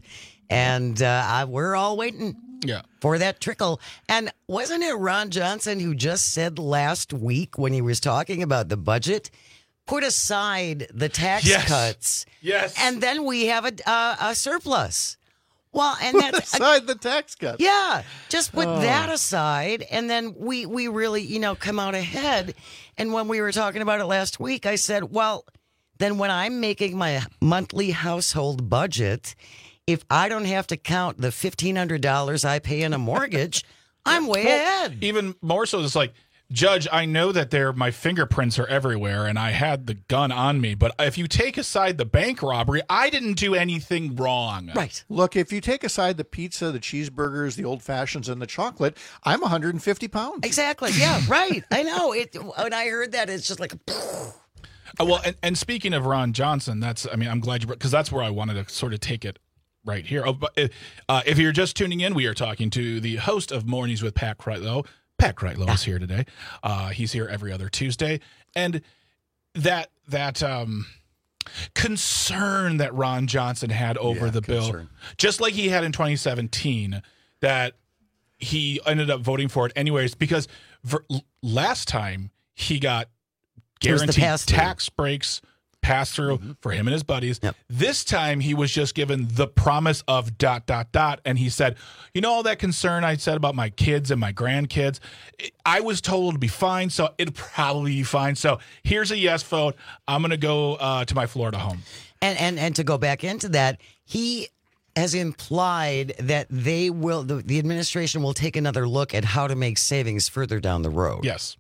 and uh, I, we're all waiting Yeah. for that trickle. And wasn't it Ron Johnson who just said last week when he was talking about the budget, put aside the tax Yes. cuts, Yes. and then we have a, uh, a surplus. Well, and Put that's aside the tax cuts. yeah, just put Oh. that aside, and then we we really you know come out ahead. And when we were talking about it last week, I said, well, then when I'm making my monthly household budget, if I don't have to count the fifteen hundred dollars I pay in a mortgage, I'm way Well, ahead. Even more so, it's like, Judge, I know that there my fingerprints are everywhere and I had the gun on me, but if you take aside the bank robbery, I didn't do anything wrong. Right. Look, if you take aside the pizza, the cheeseburgers, the old fashions, and the chocolate, I'm one hundred fifty pounds. Exactly. Yeah. Right. I know it. When I heard that, it's just like. Uh, well, and, and speaking of Ron Johnson, that's, I mean, I'm glad you, because that's where I wanted to sort of take it right here. Oh, but uh, if you're just tuning in, we are talking to the host of Mornings with Pat Kreitlow. Pat Kreitlow is here today. Uh, he's here every other Tuesday. And that, that, um, concern that Ron Johnson had over Yeah, the concern. bill, just like he had in twenty seventeen, that he ended up voting for it anyways, because ver- last time he got It was the guaranteed pass-through. tax breaks pass through Mm-hmm. for him and his buddies. Yep. This time he was just given the promise of dot, dot, dot. And he said, you know, all that concern I said about my kids and my grandkids, I was told it'd be fine. So it'd probably be fine. So here's a yes vote. I'm going to go uh, to my Florida home. And and and to go back into that, he has implied that they will, the, the administration will take another look at how to make savings further down the road. Yes.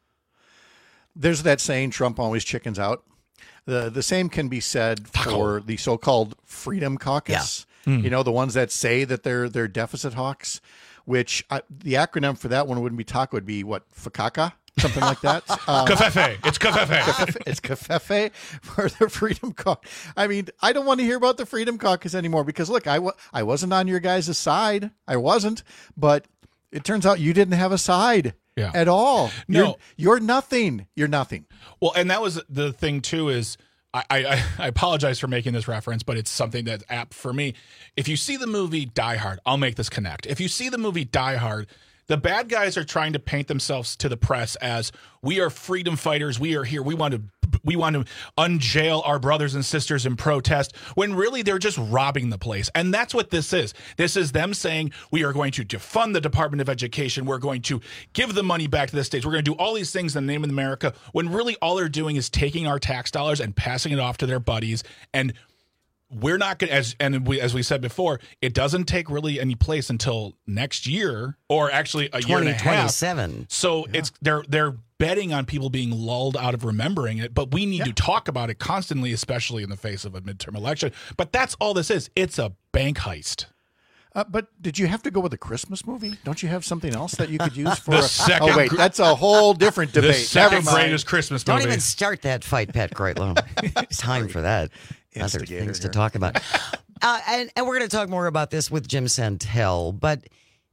There's that saying, Trump always chickens out. The the same can be said for the so-called Freedom Caucus. Yeah. Mm. You know, the ones that say that they're they're deficit hawks, which uh, the acronym for that one wouldn't be TACA, would be what, FACACA? Something like that. Um, Cafefe. It's cafefe. Cafefe. It's cafefe for the Freedom Caucus. I mean, I don't want to hear about the Freedom Caucus anymore because, look, I, w- I wasn't on your guys' side. I wasn't. But it turns out you didn't have a side Yeah. at all. No. You're, you're nothing. You're nothing. Well, and that was the thing, too, is I, I, I apologize for making this reference, but it's something that's apt for me. If you see the movie Die Hard, I'll make this connect. If you see the movie Die Hard, the bad guys are trying to paint themselves to the press as we are freedom fighters. We are here. We want to we want to unjail our brothers and sisters in protest, when really they're just robbing the place. And that's what this is. This is them saying we are going to defund the Department of Education. We're going to give the money back to the states. We're going to do all these things in the name of America, when really all they're doing is taking our tax dollars and passing it off to their buddies. And we're not going to, as and we, as we said before, it doesn't take really any place until next year, or actually a year and a half. twenty twenty-seven. So it's they're they're betting on people being lulled out of remembering it, but we need Yeah. to talk about it constantly, especially in the face of a midterm election. But that's all this is. It's a bank heist. Uh, but did you have to go with a Christmas movie? Don't you have something else that you could use for? The a, second oh wait, gr- that's a whole different debate. The second Never mind. greatest Christmas Don't movie. even start that fight, Pat Kreitlow. It's time for that. Other Instigator things here. to talk about. Uh, and, and we're going to talk more about this with Jim Santel. But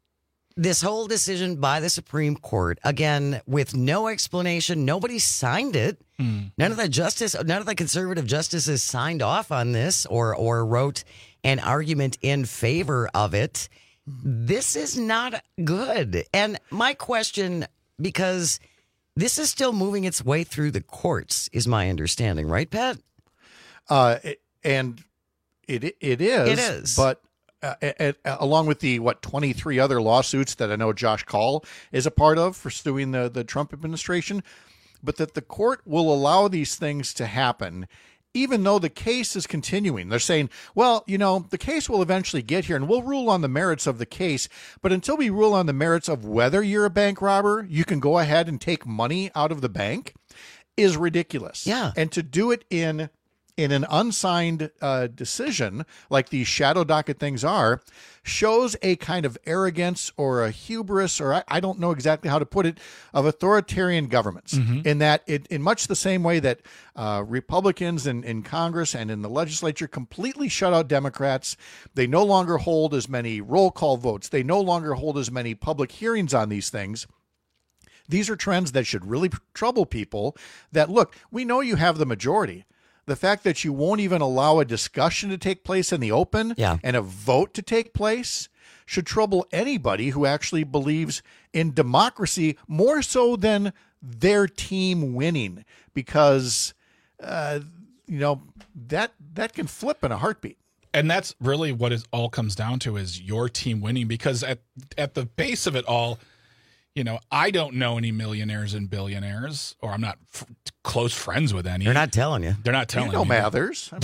this whole decision by the Supreme Court, again, with no explanation, nobody signed it. Hmm. None of the justice, none of the conservative justices signed off on this or or wrote an argument in favor of it. This is not good. And my question, because this is still moving its way through the courts, is my understanding, right, Pat? Uh, it- and it it is. It is. But uh, a- a- along with the what twenty-three other lawsuits that I know Josh Kaul is a part of for suing the the Trump administration, but that the court will allow these things to happen. Even though the case is continuing, they're saying, well, you know, the case will eventually get here and we'll rule on the merits of the case. But until we rule on the merits of whether you're a bank robber, you can go ahead and take money out of the bank is ridiculous. Yeah. And to do it in in an unsigned uh, decision, like these shadow docket things are, shows a kind of arrogance or a hubris, or I, I don't know exactly how to put it, of authoritarian governments. Mhm. In that, it, in much the same way that uh, Republicans in, in Congress and in the legislature completely shut out Democrats, they no longer hold as many roll call votes. They no longer hold as many public hearings on these things. These are trends that should really trouble people that, look, we know you have the majority. The fact that you won't even allow a discussion to take place in the open Yeah. and a vote to take place should trouble anybody who actually believes in democracy more so than their team winning, because, uh, you know, that that can flip in a heartbeat. And that's really what it all comes down to, is your team winning, because at at the base of it all, you know, I don't know any millionaires and billionaires, or I'm not f- close friends with any. They're not telling you. They're not telling You know you. Mathers. I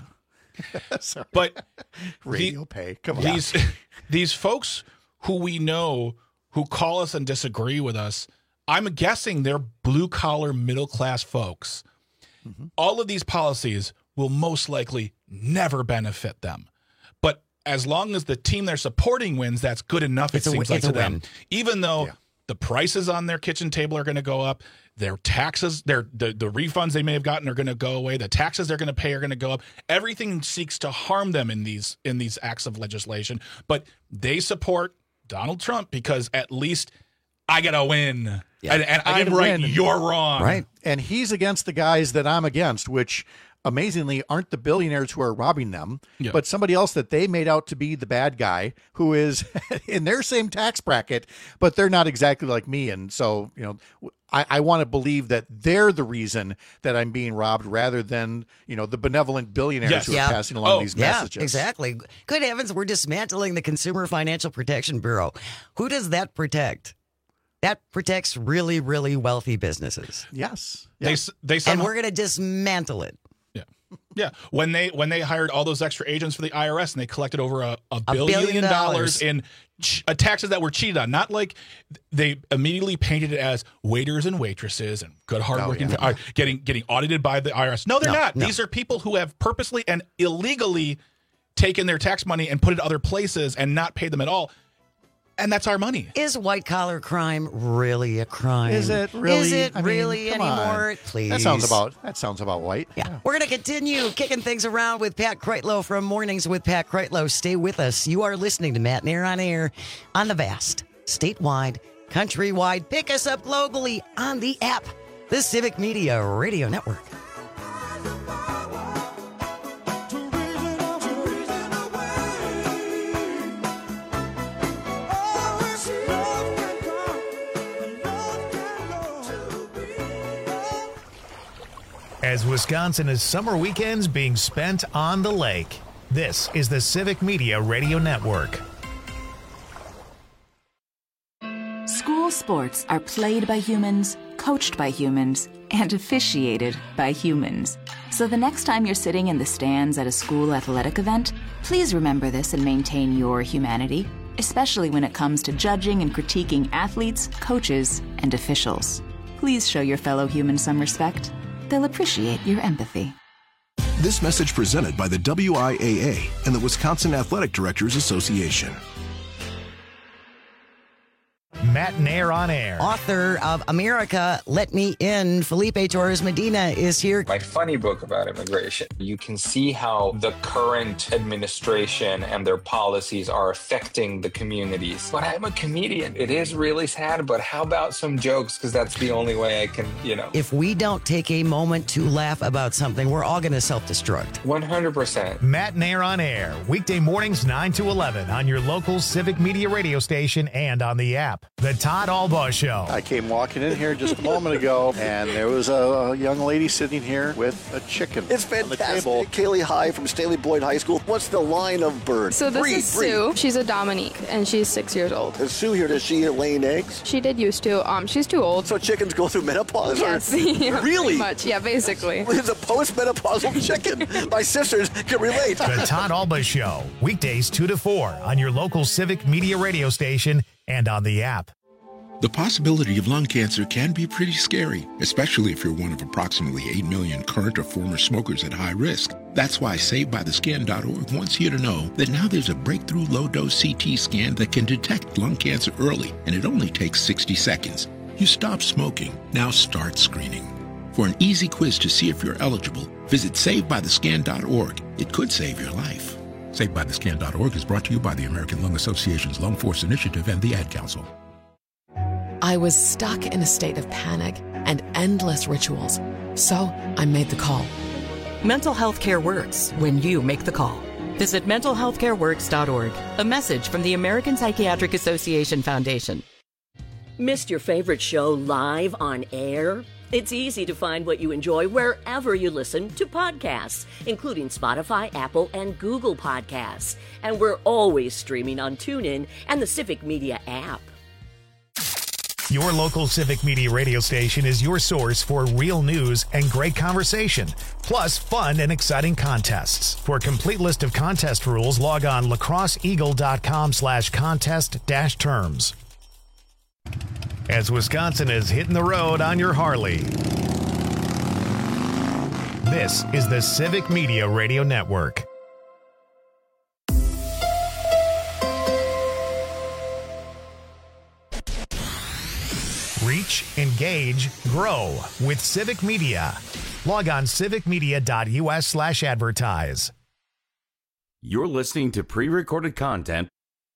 mean, sorry. But Radio pay. Come on. These these folks who we know who call us and disagree with us, I'm guessing they're blue collar middle class folks. Mm-hmm. All of these policies will most likely never benefit them. But as long as the team they're supporting wins, that's good enough, it It's a seems win- like it's to a them. win. Even though Yeah. the prices on their kitchen table are going to go up, their taxes, their the, the refunds they may have gotten are going to go away, the taxes they're going to pay are going to go up. Everything seeks to harm them in these in these acts of legislation, but they support Donald Trump because at least I get a win. Yeah. And, and I get I'm a right, win. you're wrong. Right. And he's against the guys that I'm against, which amazingly aren't the billionaires who are robbing them, Yeah. but somebody else that they made out to be the bad guy who is in their same tax bracket, but they're not exactly like me. And so, you know, I, I want to believe that they're the reason that I'm being robbed rather than, you know, the benevolent billionaires Yes. who Yeah. are passing along Oh, these Yeah, messages. exactly. Good heavens, we're dismantling the Consumer Financial Protection Bureau. Who does that protect? That protects really, really wealthy businesses. Yes. They Yes. s- they And somehow, we're going to dismantle it. yeah yeah when they when they hired all those extra agents for the I R S and they collected over a, a, A billion, billion dollars dollars. in ch- uh, taxes that were cheated on. Not like they immediately painted it as waiters and waitresses and good hardworking Oh, yeah. are getting getting audited by the I R S. No, they're No, not. no. These are people who have purposely and illegally taken their tax money and put it other places and not paid them at all. And that's our money. Is white collar crime really a crime? Is it really? Is it I mean, really come on. anymore? Please. That sounds about that sounds about white. Yeah. We're going to continue kicking things around with Pat Kreitlow from Mornings with Pat Kreitlow. Stay with us. You are listening to Matt Nair on Air on the vast, statewide, countrywide. Pick us up globally on the app, the Civic Media Radio Network. As Wisconsin is summer weekends being spent on the lake, this is the Civic Media Radio Network. School sports are played by humans, coached by humans, and officiated by humans. So the next time you're sitting in the stands at a school athletic event, please remember this and maintain your humanity, especially when it comes to judging and critiquing athletes, coaches, and officials. Please show your fellow humans some respect. They'll appreciate your empathy. This message presented by the W I A A and the Wisconsin Athletic Directors Association. Matt Nair on air. Author of America, Let Me In, Felipe Torres Medina is here. My funny book about immigration. You can see how the current administration and their policies are affecting the communities. But I'm a comedian. It is really sad, but how about some jokes? Because that's the only way I can, you know. If we don't take a moment to laugh about something, we're all going to self-destruct. one hundred percent. Matt Nair on air, weekday mornings nine to eleven on your local Civic Media radio station and on the app. The Todd Albaugh Show. I came walking in here just a moment ago, and there was a young lady sitting here with a chicken. It's fantastic. Kaylee High from Staley Boyd High School. What's the line of bird? So this breed, is breed. Sue. She's a Dominique, and she's six years old. Is Sue here? Does she laying eggs? She did used to. Um, she's too old. So chickens go through menopause? Yes. Or? Yeah, really? Pretty much. Yeah, basically. It's a post-menopausal chicken. My sisters can relate. The Todd Albaugh Show, weekdays two to four on your local Civic Media radio station and on the app. The possibility of lung cancer can be pretty scary, especially if you're one of approximately eight million current or former smokers at high risk. That's why Saved By The Scan dot org wants you to know that now there's a breakthrough low-dose C T scan that can detect lung cancer early, and it only takes sixty seconds. You stop smoking, now start screening. For an easy quiz to see if you're eligible, visit Saved By The Scan dot org. It could save your life. Saved By The Scan dot org is brought to you by the American Lung Association's Lung Force Initiative and the Ad Council. I was stuck in a state of panic and endless rituals. So I made the call. Mental health care works when you make the call. Visit mental health care works dot org. A message from the American Psychiatric Association Foundation. Missed your favorite show live on air? It's easy to find what you enjoy wherever you listen to podcasts, including Spotify, Apple, and Google Podcasts. And we're always streaming on TuneIn and the Civic Media app. Your local Civic Media radio station is your source for real news and great conversation, plus fun and exciting contests. For a complete list of contest rules, log on lacrosse eagle dot com slash contest dash terms. As Wisconsin is hitting the road on your Harley, this is the Civic Media Radio Network. Reach, engage, grow with Civic Media. Log on civic media dot u s slash advertise. You're listening to pre-recorded content.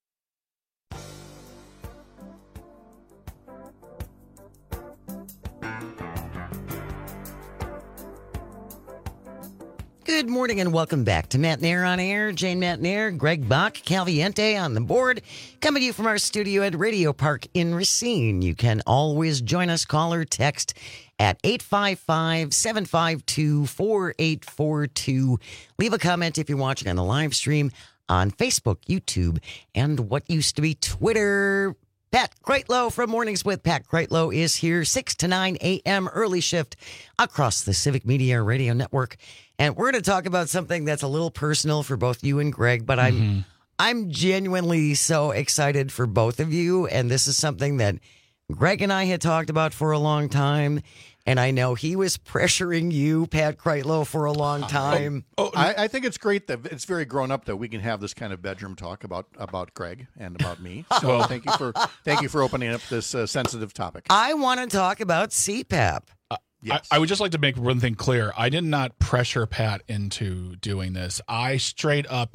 Good morning and welcome back to Matt Nair on Air. Jane Matt Nair, Greg Bach, Calviente on the board. Coming to you from our studio at Radio Park in Racine. You can always join us, call or text at eight five five, seven five two, four eight four two. Leave a comment if you're watching on the live stream on Facebook, YouTube, and what used to be Twitter. Pat Kreitlow from Mornings with Pat Kreitlow is here, six to nine a.m. early shift across the Civic Media Radio Network. And we're going to talk about something that's a little personal for both you and Greg, but I'm mm-hmm. I'm genuinely so excited for both of you. And this is something that Greg and I had talked about for a long time. And I know he was pressuring you, Pat Kreitlow, for a long time. Oh, oh I, I think it's great that it's very grown up that we can have this kind of bedroom talk about about Greg and about me. So thank you for thank you for opening up this uh, sensitive topic. I want to talk about C PAP. Uh, yes. I, I would just like to make one thing clear. I did not pressure Pat into doing this. I straight up,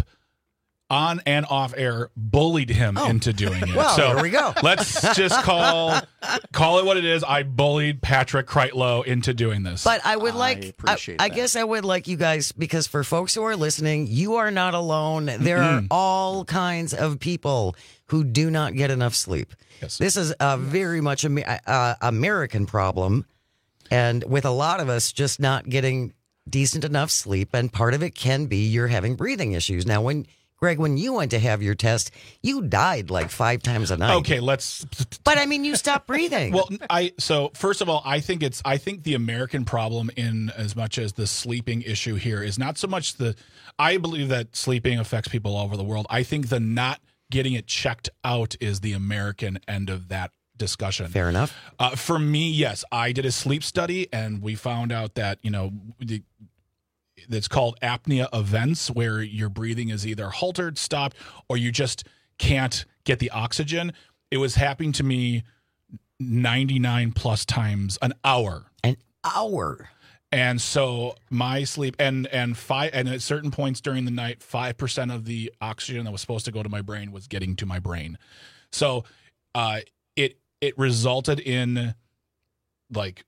on and off air, bullied him oh. into doing it. Well, so there we go. Let's just call call it what it is. I bullied Patrick Kreitlow into doing this. But I would like, I, appreciate I, I that. guess I would like you guys, because for folks who are listening, you are not alone. There Mm-hmm. are all kinds of people who do not get enough sleep. Yes. This is a very much a uh, American problem, and with a lot of us just not getting decent enough sleep, and part of it can be you're having breathing issues. Now, when Greg, when you went to have your test, you died like five times a night. Okay, let's. But I mean, you stopped breathing. Well, I so first of all, I think it's I think the American problem, in as much as the sleeping issue here, is not so much the. I believe that sleeping affects people all over the world. I think the not getting it checked out is the American end of that discussion. Fair enough. Uh, for me, yes, I did a sleep study, and we found out that you know the. that's called apnea events, where your breathing is either halted, stopped, or you just can't get the oxygen. It was happening to me ninety-nine plus times an hour. An hour. And so my sleep and and five and at certain points during the night, five percent of the oxygen that was supposed to go to my brain was getting to my brain. So uh, it it resulted in like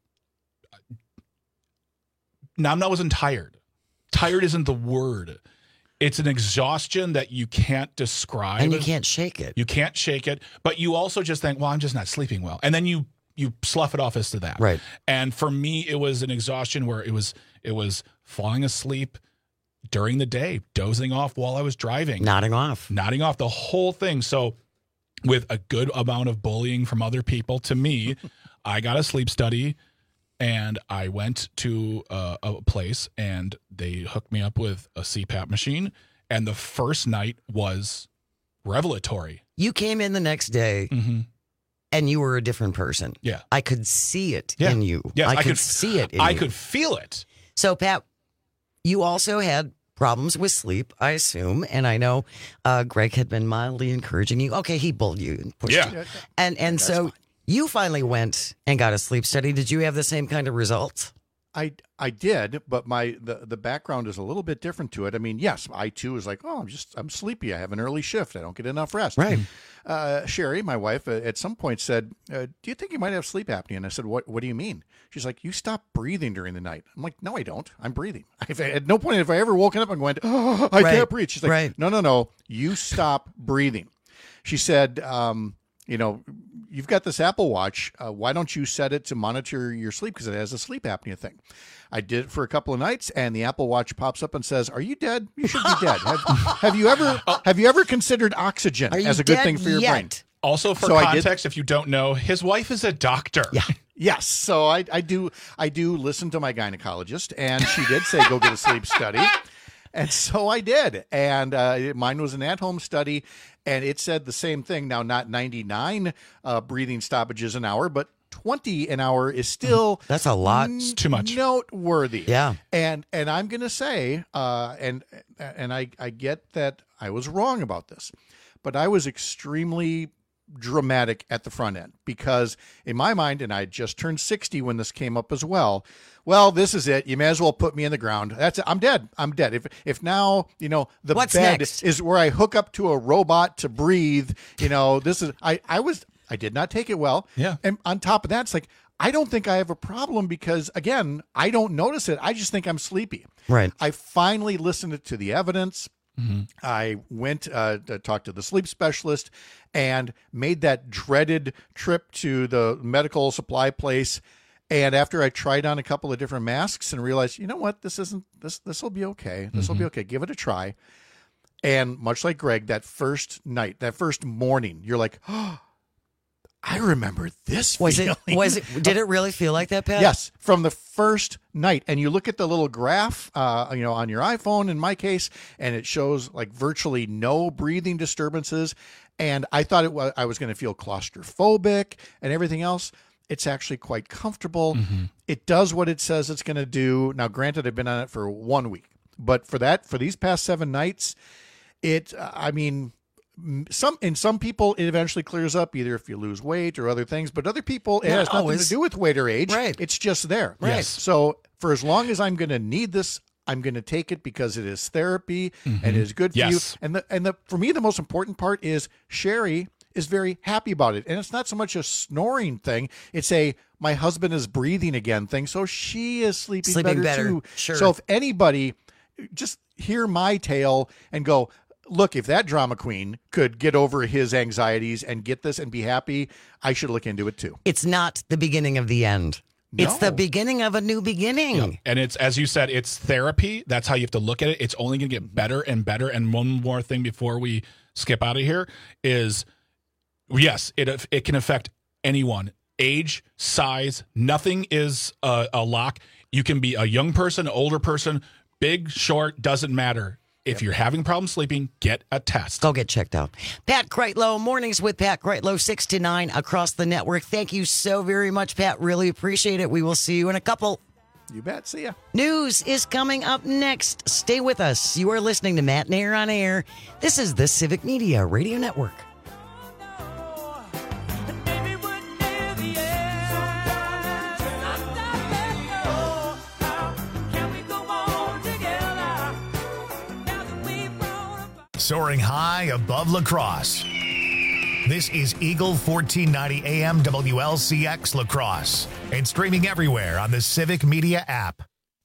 now I wasn't tired. Tired isn't the word. It's an exhaustion that you can't describe. And you can't shake it. You can't shake it. But you also just think, well, I'm just not sleeping well. And then you you slough it off as to that. Right. And for me, it was an exhaustion where it was it was falling asleep during the day, dozing off while I was driving. Nodding off. Nodding off, the whole thing. So with a good amount of bullying from other people to me, I got a sleep study. And I went to uh, a place, and they hooked me up with a C PAP machine. And the first night was revelatory. You came in the next day, mm-hmm. and you were a different person. Yeah. I could see it yeah. in you. Yes, I, I could, could see it in I you. could feel it. So, Pat, you also had problems with sleep, I assume. And I know uh, Greg had been mildly encouraging you. Okay, he bullied you and pushed yeah. you. And, and so... Fine. You finally went and got a sleep study. Did you have the same kind of results? I I did, but my the, the background is a little bit different to it. I mean, yes, I too was like, oh, I'm just I'm sleepy. I have an early shift. I don't get enough rest. Right. Uh, Sherry, my wife, uh, at some point said, uh, "Do you think you might have sleep apnea?" And I said, "What What do you mean?" She's like, "You stop breathing during the night." I'm like, "No, I don't. I'm breathing. I've, at no point have I ever woken up and went, oh, I right. can't breathe." She's like, right. "No, no, no. You stop breathing." She said, um, "You know." You've got this Apple Watch. Uh, why don't you set it to monitor your sleep? Because it has a sleep apnea thing. I did it for a couple of nights, and the Apple Watch pops up and says, "Are you dead? You should be dead. Have, have you ever have you ever considered oxygen as a good thing for your yet? brain?" Also, for so context, if you don't know, his wife is a doctor. Yeah. Yes. So I, I do I do listen to my gynecologist, and she did say go get a sleep study. And so I did. And uh, mine was an at-home study, and it said the same thing. Now, not ninety-nine uh, breathing stoppages an hour, but twenty an hour is still that's a lot. It's too much. Noteworthy. Yeah. And and I'm going to say, uh, and and I, I get that I was wrong about this, but I was extremely dramatic at the front end because in my mind, and I just turned sixty when this came up as well. Well, this is it. You may as well put me in the ground. That's it. I'm dead. I'm dead. If if now, you know, the What's bed next? is where I hook up to a robot to breathe, you know, this is, I, I was, I did not take it well. Yeah. And on top of that, it's like, I don't think I have a problem because, again, I don't notice it. I just think I'm sleepy. Right. I finally listened to the evidence. Mm-hmm. I went uh, to talk to the sleep specialist and made that dreaded trip to the medical supply place. And after I tried on a couple of different masks and realized, you know what, this isn't, this, this will be okay. This will Mm-hmm. be okay. Give it a try. And much like Greg, that first night, that first morning, you're like, oh, I remember this Was feeling. it, was it, did it really feel like that, Pat? Yes, from the first night. And you look at the little graph, uh, you know, on your iPhone, in my case, and it shows like virtually no breathing disturbances. And I thought it was, I was going to feel claustrophobic and everything else. It's actually quite comfortable. Mm-hmm. It does what it says it's going to do. Now, granted, I've been on it for one week, but for that, for these past seven nights, it, I mean, some in some people it eventually clears up, either if you lose weight or other things. But other people, it Not has nothing always. to do with weight or age. Right. It's just there. Right. Yes. So for as long as I'm going to need this, I'm going to take it because it is therapy Mm-hmm. and it is good for Yes. you. And the and the for me, the most important part is Sherry is very happy about it. And it's not so much a snoring thing. It's a, my husband is breathing again thing. So she is sleeping, Sleeping better, better. too. Sure. So if anybody, just hear my tale and go, look, if that drama queen could get over his anxieties and get this and be happy, I should look into it too. It's not the beginning of the end. It's No. the beginning of a new beginning. Yep. And it's, as you said, it's therapy. That's how you have to look at it. It's only going to get better and better. And one more thing before we skip out of here is, yes, it it can affect anyone. Age, size, nothing is a, a lock. You can be a young person, older person, big, short, doesn't matter. If you're having problems sleeping, get a test. Go get checked out. Pat Kreitlow, mornings with Pat Kreitlow, six to nine across the network. Thank you so very much, Pat. Really appreciate it. We will see you in a couple. You bet. See ya. News is coming up next. Stay with us. You are listening to Matt Nair on Air. This is the Civic Media Radio Network. Soaring high above La Crosse. This is Eagle fourteen ninety A M W L C X La Crosse and streaming everywhere on the Civic Media app.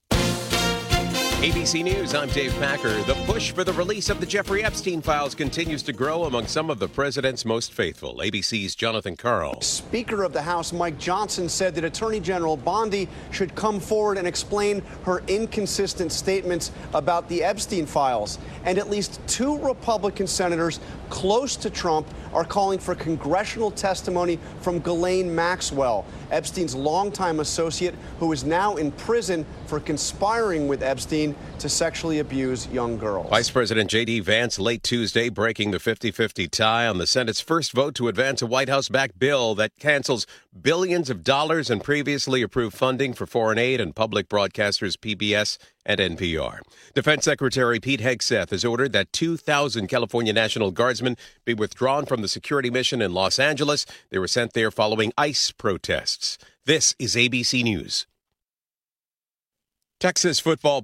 A B C News, I'm Dave Packer. The push for the release of the Jeffrey Epstein files continues to grow among some of the president's most faithful. A B C's Jonathan Karl. Speaker of the House Mike Johnson said that Attorney General Bondi should come forward and explain her inconsistent statements about the Epstein files. And at least two Republican senators close to Trump are calling for congressional testimony from Ghislaine Maxwell, Epstein's longtime associate, who is now in prison for conspiring with Epstein to sexually abuse young girls. Vice President J D. Vance late Tuesday breaking the fifty-fifty tie on the Senate's first vote to advance a White House-backed bill that cancels billions of dollars in previously approved funding for foreign aid and public broadcasters P B S and N P R. Defense Secretary Pete Hegseth has ordered that two thousand California National Guardsmen be withdrawn from the security mission in Los Angeles. They were sent there following ICE protests. This is A B C News. Texas football